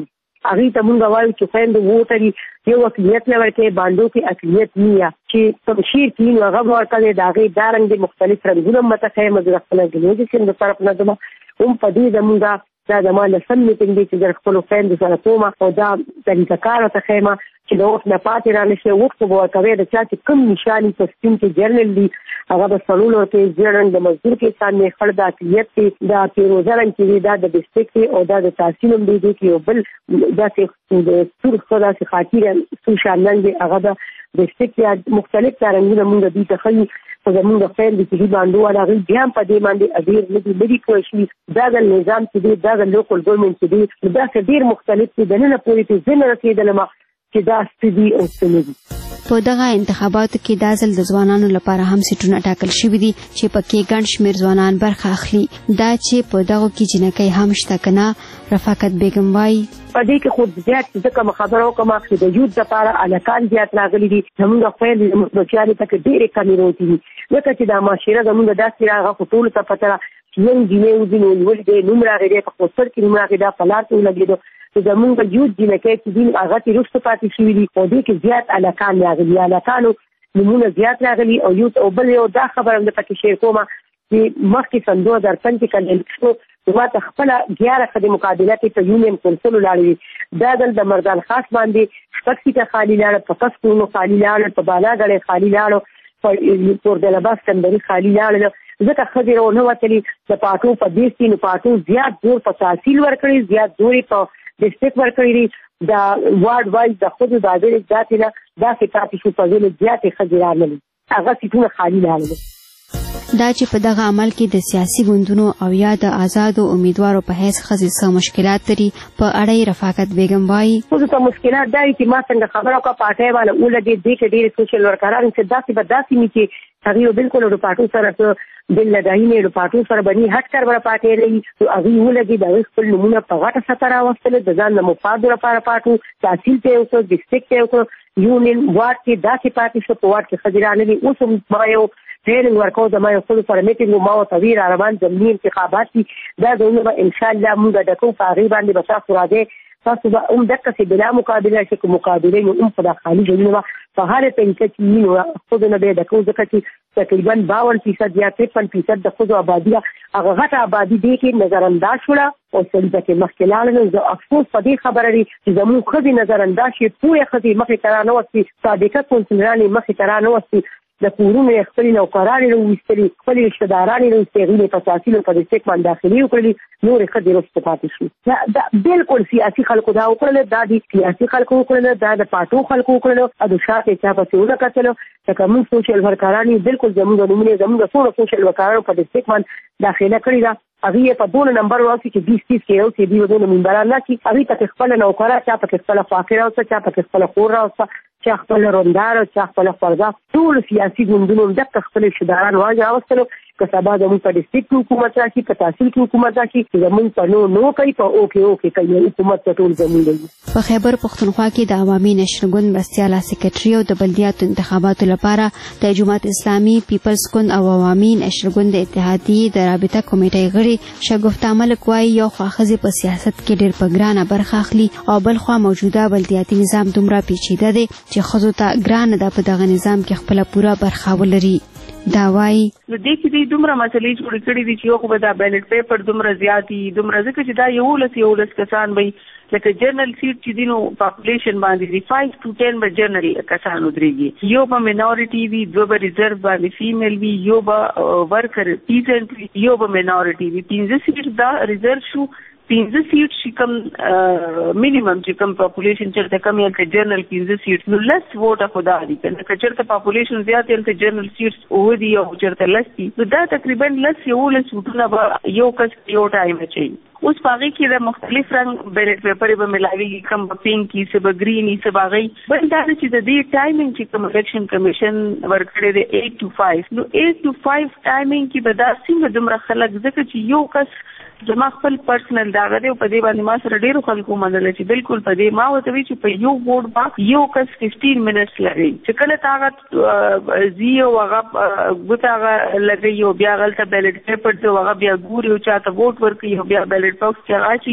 هغه ته مونږ وایو چې خويندو ووټري یو اقلیت نه ورکې باندې کې اقلیت نه چې تمشیر کې نو هغه ورکړي دا غي دارنګ د مختلف رنګونو متخیمه د خپل ګلوږي چې د طرف نه دمه هم پدې زمونږ دا د مال سم میټینګ دي چې د خپل خويندو سره کومه او دا طریقه کار ته خیمه چې د وخت نه پاتې را نشي وخت په کوي د چا چې کم نشانی په سپین کې جرنل دي هغه به سلول ورته ځړن د مزدور کې ځان نه خړ د اقلیت کې دا پیروزرن چې دا د ډیسټریکټ او دا د تحصیل هم دي کې یو بل دا چې د ټول خدا سي خاطر سوشال لنګ هغه د ډیسټریکټ مختلف څنګه موږ دي ته خي په زموږ خپل د چې باندې ولا غي بیا په دې باندې اډیر نه دي لري کوی شي دا د نظام چې دی دا د لوکل ګورنمنت چې دی دا ډیر مختلف دي د نه پوری ته ځنه رسیدل ما چې دا ستدي او ستني په دغه انتخاباتو کې د ځل د ځوانانو لپاره هم سیټونه ټاکل شوي دي چې پکې ګڼ شمېر ځوانان برخه اخلي دا چې په دغه کې جنکۍ هم شته کنه رفاقت بیگم وایي په دې کې خو زیات ځکه خبرو کوم چې د یوت لپاره الکان زیات راغلي دي زموږ خپل مشارکت ته ډېرې کمی راوتی دي لکه چې د معاشره زموږ داسې راغه ټول ته پته چې یو جنې ودی نو ولې نوم راغلی په پوسټر کې نوم راغلی دا فلارت ولګیدو چې زموږ یوت جنکۍ چې دین هغه تی رښت پاتې شوی دي او دې کې زیات الکان راغلي الکانو نمونه زیات راغلي او یوت او بل یو دا خبره هم د پکې شیر کومه چې مخکې سن دوه هزار پنځه کې کله ما ته خپل غیار خدي مقابله کې په یونین کونسل لاړې دا د مردان خاص باندې شپږ سیټه خالی لاړ په کسکونو خالی لاړ په بالا غړې خالی لاړ په پور د لباس کندري خالی لاړ ځکه خدي رونه وتلی د پاتو په دې سینو پاتو زیات زور په تحصیل ورکړي زیات زور په ډیسټریکټ ورکړي دا وارډ وایز د خود د عادل ذاتي نه دا فکراتي شو په دې زیات خدي راغلي هغه سیټونه خالی لاړ دا چې په دغه عمل کې د سیاسي ګوندونو او یا د آزادو امیدوارو په حیث ښځې څه مشکلات لري په اړه رفاقت بیگم وایي خو څه مشکلات دا چې ما څنګه خبره وکړه پاټۍ والا ولګي دې کې ډېر سوشل ورکران چې داسې به داسې مې چې هغه بالکل د پاټو سره بل لګاینې د پاټو سره باندې هټ کار ور پاټۍ لري هغه ولګي د خپل نمونه په غټه ستاره واستل د ځان د مفاد لپاره پاټو تحصیل ته او ډیسټریکټ ته یونین وارډ کې داسې پاتې شو په وارډ کې خجرانه دي اوس ما یو ټریننګ ورکو د ما یو خپل سره میټینګ ما او تویر روان ضمني انتخابات دي دا د ان شاء الله موږ د کوم تقریبا د بساس راځي تاسو به هم دغه څه بلا مقابله شي کوم مقابله نو هم په داخلي ځینو په هر طریقه چې نو خود نه به د کوم ځکه چې تقریبا باون فیصد یا ترپن فیصد د خود آبادی هغه غټه آبادی دی کې نظر انداز شوه او څنګه چې مخکلانه نو افسوس په دې خبره لري چې زموږ خدي نظر انداز شي پوهه خدي مخې ترانه وستي صادقه کونسلرانه مخې ترانه وستي د کورونو خپل نوکران له وستري خپل شداران له وستري په تحصیل په دې کې داخلي وکړي نور خدي رسته پاتې شي دا بالکل سیاسي خلکو دا وکړل دا دي سیاسي خلکو وکړل دا د پاتو خلکو وکړل او د شاته چا په څیر وکړل چې کوم سوشل ورکرانی بالکل زموږ نمونه زموږ ټول سوشل ورکرانو په دې کې داخله کړی دا هغه په دونه نمبر واسي چې بیس تیس کې یو چې دی ودونه منبران نه کی هغه ته خپل نوکر چا په خپل فاقر او چا په خپل خور او چا خپل روندار او چا خپل فرضا ټول سیاسي ګوندونو د خپل شداران واجه اوستلو که سبا زموږ په ډیسټریکټ حکومت راشي په تحصیل کې حکومت راشي زموږ په نو نو کوي په اوکې اوکې کوي حکومت ټول زموږ دی په خیبر پختونخوا کې د عوامي نشر ګوند مرستیاله سکرټري او د بلدیاتو انتخاباتو لپاره د جماعت اسلامي پیپلز ګوند او عوامي نشر ګوند اتحادیې د رابطه کمیټې غړي شګفتا ملک وايي یو خواخزي په سیاست کې ډېر په ګرانه برخه اخلي او بل خوا موجوده بلدیاتي نظام دومره پیچیده دی چې ښځو ته ګرانه ده په دغه نظام کې خپله پوره برخه ولري دا وایي نو دې کې دې دومره مسلې جوړې کړې دي چې یو خو به دا بیلټ پیپر دومره زیات دي دومره ځکه چې دا یولس یولس کسان وي لکه جنرال سیټ چې دي نو پاپولیشن باندې دي فایو ټو ټین به جنرال کسان ودرېږي یو به مینورټي وي دوه به ریزرو باندې فیمیل وي یو به ورکر پیسنټ وي یو به مینورټي وي پنځه سیټ دا ریزرو شو پنځه سیټ چې کوم مینیمم چې کوم پاپولیشن چرته کم یلته جنرال پنځه سیټ نو لس ووټه خدا دي کنه که چرته پاپولیشن زیات یلته جنرال سیټ او دي او چرته لس دي نو دا تقریبا لس یو لس وټونه به یو کس یو ټایم چي اوس پاغي کې د مختلف رنگ بیلټ پیپر به ملاوي کم پینک کی سه بګرینی سه باغی بل دا چې د دې ټایمینګ چې کوم الیکشن کمیشن ورکړی دی ایټ ټو فایو نو ایټ ټو فایو ټایمینګ کې به دا څنګه دومره خلک ځکه چې یو کس زما خپل پرسنل داغه دی په دې باندې ما سره ډیرو خلکو منل چې بالکل په دې ما وته وی چې په یو ووټ با یو کس پنځه منټس لري چې کله تاغه زیو هغه ګوتاغه لګي یو بیا غلطه بیلټ پیپر ته هغه بیا ګوري او چاته ووټ ورکړي یو بیا بیلټ باکس کې راشي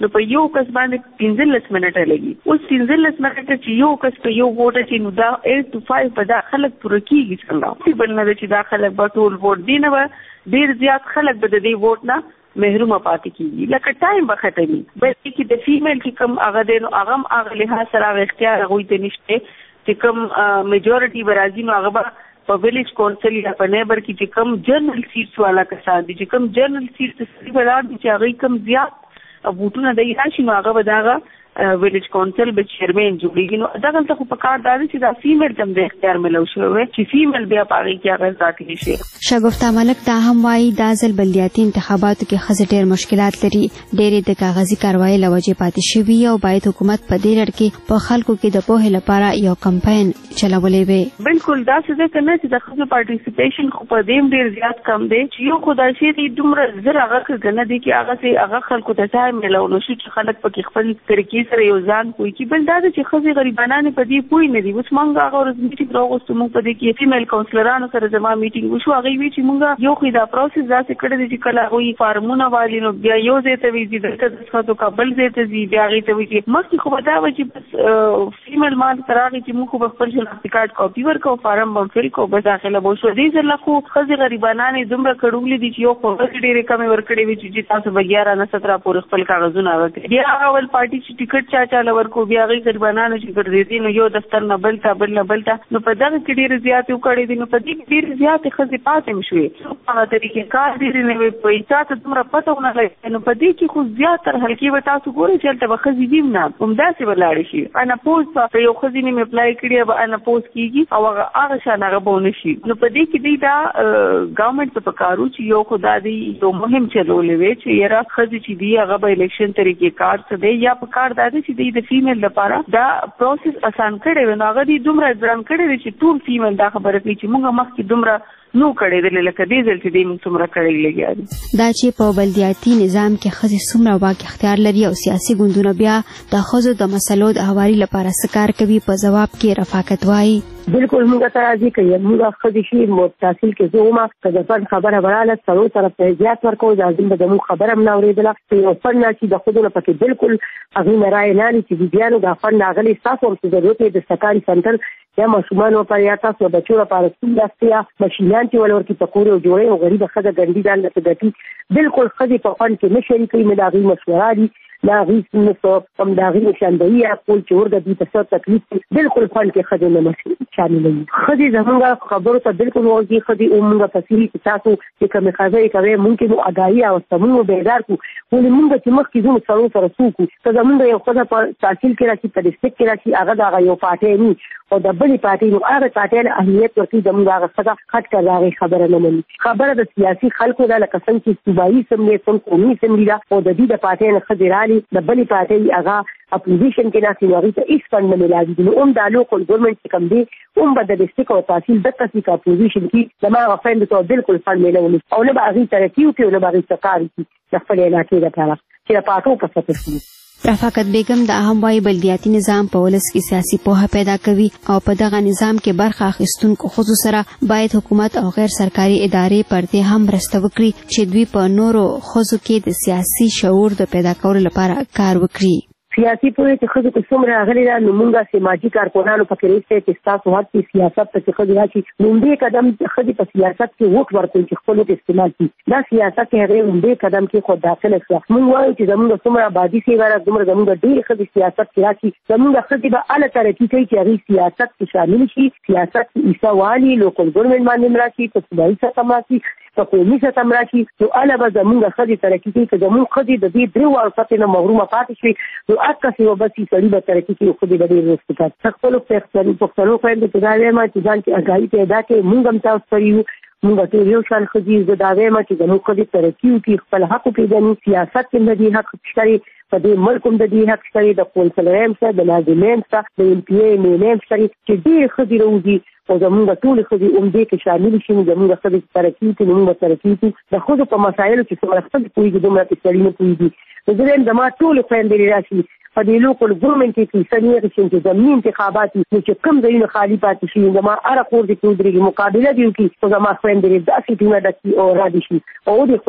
نو په یو کس باندې پنځلس منټه لګي. اوس پنځلس منټه چې یو کس په یو ووټ چې نو دا eight to five په دا خلک پوره کیږي څنګه بل نه چې دا خلک به ټول ووټ دی نه ډیر زیات خلک به د دې ووټ نه محروم پاتې کیږي لکه ټایم به ختمي. بلکې چې د فیمیل چې کوم هغه دی نو هغه هم هغه لحاظ سره هغه اختیار هغوی ته نشته چې کوم میجورټي به راځي نو هغه به په ویلیج کونسل یا په نیبر کې چې کوم جنرل سیټس والا کسان دي چې کوم جنرل سیټس سړي ولاړ دي چې هغوی کوم زیات بوټونه دی راشي نو هغه به د هغه ویلیج کونسل به چیرمین جوړیږي. نو دغلته خو په کار دا دی چې دا فیمیل ته هم د اختیار میلو شوی چې فیمیل بیا په هغې کې هغه ذاتي شي. شګفته ملک دا هم وایي دا ځل بلدیاتي انتخاباتو کې ښځې ډېر مشکلات لري. ډېرې د کاغذي کاروایۍ له وجې پاتې شوي او باید حکومت په دې لړ کې په خلکو کې د پوهې لپاره یو کمپاین چلولی وي. بالکل داسې ځکه نه چې د ښځو پارټیسپیشن خو په دې هم ډېر زیات کم دی چې یو خو دا شی دی دومره زر هغه که نه دی چې هغسې هغه خلکو ته ځای میلو نه شو چې خلک پکې خپل طریقې سره یو ځان پوي کی بل دا چې ښځې غریبانانې په دې پوی نه دي. اوس موږ هغه ورځ میټینګ راوغوښتو موږ په دې کې فیمیل کونسلرانو سره زما میټینګ وشو. هغوی وایي چې موږ یو خو دا پروسس داسې کړی دی چې کله هغوی فارمونه والي نو بیا یو ځای ته وي ځي دلته دستخط وکړه بل ځای ته ځي بیا هغې ته وایي چې مخکې خو به دا وه چې بس فیمیل مال ته راغی چې موږ خو به خپل شناختي کارډ کاپي ورکړو فارم به فل کړو بس داخله به وشو. دې ځله خو ښځې غریبانانې دومره کړولي دي چې یو خو ورځې ډېرې کمې ورکړې وي چې تاسو به ګیاره نه ستره پورې خپل کاغذونه ورکړي. بیا هغه ول پارټي چې ټکټ چا چاله ورکړو بیا هغې غریبانانو چې ګرځېدي نو یو دفتر نه بل ته بل نه بل ته نو په دغه کې ډېرې زیاتې وکړې دي. نو په دې کې ډېرې زیاتې ښځې پاتې هم شوې هغه طریقې کار ډېرې نه وي په چا ته دومره پته ونه لګي. نو په دې کې خو زیاتر حلقې به تاسو ګورئ چې هلته به ښځې وي هم نه همداسې به لاړې شي. انپوز په یو ښځې نیم اپلای کړي به انپوز کېږي او هغه هغه شان هغه به ونه شي. نو په دې کې دوی دا ګورنمنټ ته پکار و چې یو خو دا دی یو مهم چلولی وی چې یاره ښځې چې دي هغه به الیکشن طریقې کار څه دی یا په کار دا دی چې دوی د فیمیل لپاره دا پروسس اسان کړی وي. نو هغه دوی دومره ګران کړی دی چې ټول فیمیل دا خبره کوي چې موږ مخکې دومره نو کړی دی لکه دې ځل چې دوی موږ څومره کړی لګیا دي. دا چې په بلدیاتي نظام کې ښځې څومره واک اختیار لري او سیاسي ګوندونه بیا د ښځو د مسلو د هواري لپاره څه کار کوي په ځواب کې رفاقت وایي. بالکل موږ ته راځي کوي موږ ښځې شي مو تحصیل کې زه ومه که د فن خبره براله څلور سره فیضیات ورکوو لازم به زموږ خبره هم نه اورېدله چې یو فن نه چې د ښځو نه پکې بالکل هغوی نه رایې نه لي چې بیبیانو دا فن راغلی ستاسو هم چې ضرورت یې د سکاري سنټر یا ماشومانو لپاره یا تاسو د بچو لپاره سکول یاست یا ماشینان چې ول ورکړي په کور یو جوړوي او غریبه ښځه ګنډي ځان لته ګټي بالکل ښځې په فن کې نه شریکوي نه د هغوی مشوره دي نه هغوی نه هم د هغوی نشاندهي یا کول چې ورګه دوی ته څه تکلیف دی بالکل فن کې ښځې نه شاملوي. ښځې زموږ خبرو ته بالکل وږي ښځې مونږ فصیلي چې تاسو چې کومې خبرې کوئ ممکن مو اګاهي راوسته مونږ مو بیدار کړو ولې مونږ چې مخکې ځو نو سړو سره څه وکړو که زمونږ یو ښځه په تحصیل کې راشي په ډسټرکټ کې راشي هغه د هغه یو پارټۍ نه او د بلې پارټۍ نو هغه پارټۍ له اهمیت ورکوي زمونږ هغه ښځه خټ کړه د هغې خبره نه مني. خبره د سیاسي خلکو ده لکه څنګه چې صوبایي اسمبلۍ څنګه قومي اسمبلۍ ده او د دې د پارټۍ نه ښځې رالي د بلې پارټۍ هغه اپوزیشن کې ناستې نو هغوی ته هېڅ فنډ نه میلاږي. نو هم دا لوکل ګورنمنټ چې کوم دی هم به د ډسټرکټ او تحصیل دقه سي که اپوزیشن کې زما هغه فنډ ته بالکل فنډ میلولی او نه به هغوی ترقي وکړي او نه به هغوی څه کار وکړي د خپلې علاقې لپاره چې د پارټو په سطح کې. رفاقت بیگم د اهم وایي بلدیاتي نظام په ولس کې سیاسي پوهه پیدا کوي او په دغه نظام کې برخه اخیستونکو ښځو سره باید حکومت او غیر سرکاري ادارې پر دې هم مرسته وکړي چې دوی په نورو ښځو کې د سیاسي شعور د پیدا کولو لپاره کار وکړي. سیاسي پوهې چې ښځو ته څومره راغلې ده نو مونږ سماجي کارکونانو پکې رسئ چې ستاسو هر څه سیاست ته چې ښځې راشي لومړی قدم ښځې په سیاست کې ووټ ورکوي چې خپل ووټ استعمال کړي. دا سیاست کې هغې لومړی قدم کې خو داخله شوه. مونږ وایو چې زمونږ څومره آبادي سیمه ده دومره زمونږ ډېرې ښځې سیاست کې راشي زمونږ ښځې به هله ترقي کوي چې هغوی سیاست کې شامل شي سیاست کې حصه والي لوکل ګورنمنټ باندې هم راشي په صوبایي سطح هم راشي په قومي سطح هم راشي نو هله به زمونږ ښځې ترقي کوي که زمونږ ښځې د دې درې واړو سطحې نه محرومه پاتې شوې نو هسکسې به بس سړي به ترقي کوي خو دې به ډېر وروسته پاتې خپلو پښتنو خویندو ته دا وایم چې ځان کې اګاهي پیدا کړي مونږ هم تاسو سره یو مونږ ټول یو شان ښځې زه دا وایم چې زموږ ښځې ترقي وکړي خپل حق وپېژني سیاست کې هم د دې حق شته په دې ملک هم د دې حق شته د کونسلرۍ هم شته د ناظمۍ هم شته د ایم پي اې ایم ایل اې هم شته چې ډېرې ښځې راوځي او زمونږ ټولې ښځې هم دې کې شامل شي نو زمونږ ښځې ترقي وکړي نو مونږ به ترقي وکړو د ښځو په مسایلو چې څومره ښځې پوهېږي دومره کې سړي نه پوهېږي نو زه وایم زما ټولې خویندې راشي په دې لوکل ګورنمنټ کې چې سنې اخیستل چې زمیني انتخابات وي نو چې کوم ځایونه خالي پاتې شي زما هره کور دې کې ودرېږي مقابله دې وکړي خو زما خویندې داسې ټیمه ډکي او را دې شي او ودې خوي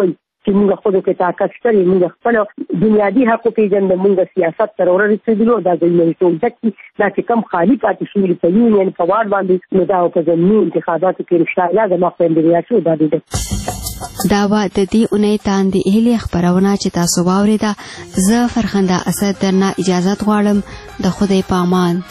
چې موږ خود کې طاقت شته موږ خپل بنیادی حق پیژندل موږ سیاست تر اور رسیدلو دا د یو ټول ځکه دا چې کم خالی پاتې شوی په یونین په وارد باندې نو دا په ځینې انتخاباتو کې رښتیا د مخاندریا شو دا دی دا و د دې اونۍ تاندې هلي خبرونه چې تاسو واوریده زه فرخنده اسد درنه اجازه غواړم د خدای په امان.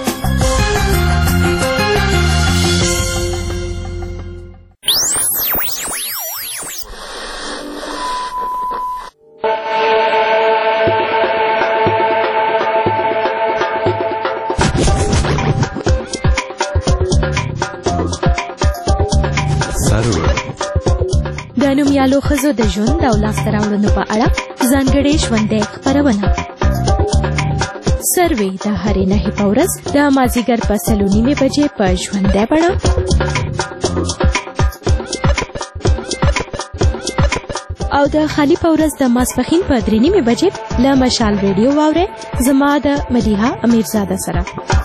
د نومیالو ښځو د ژوند او لاسته راوړنو په اړه ځانګړې ژوندۍ خپرونه سروې د هرې نهې په ورځ د مازدیګر په سلو نیمې بجې په ژوندۍ بڼه او د خالي په ورځ د ماسپښین په درې نیمې بجې له مشال ریډیو واورئ زما د مدیحه امیرزاده سره.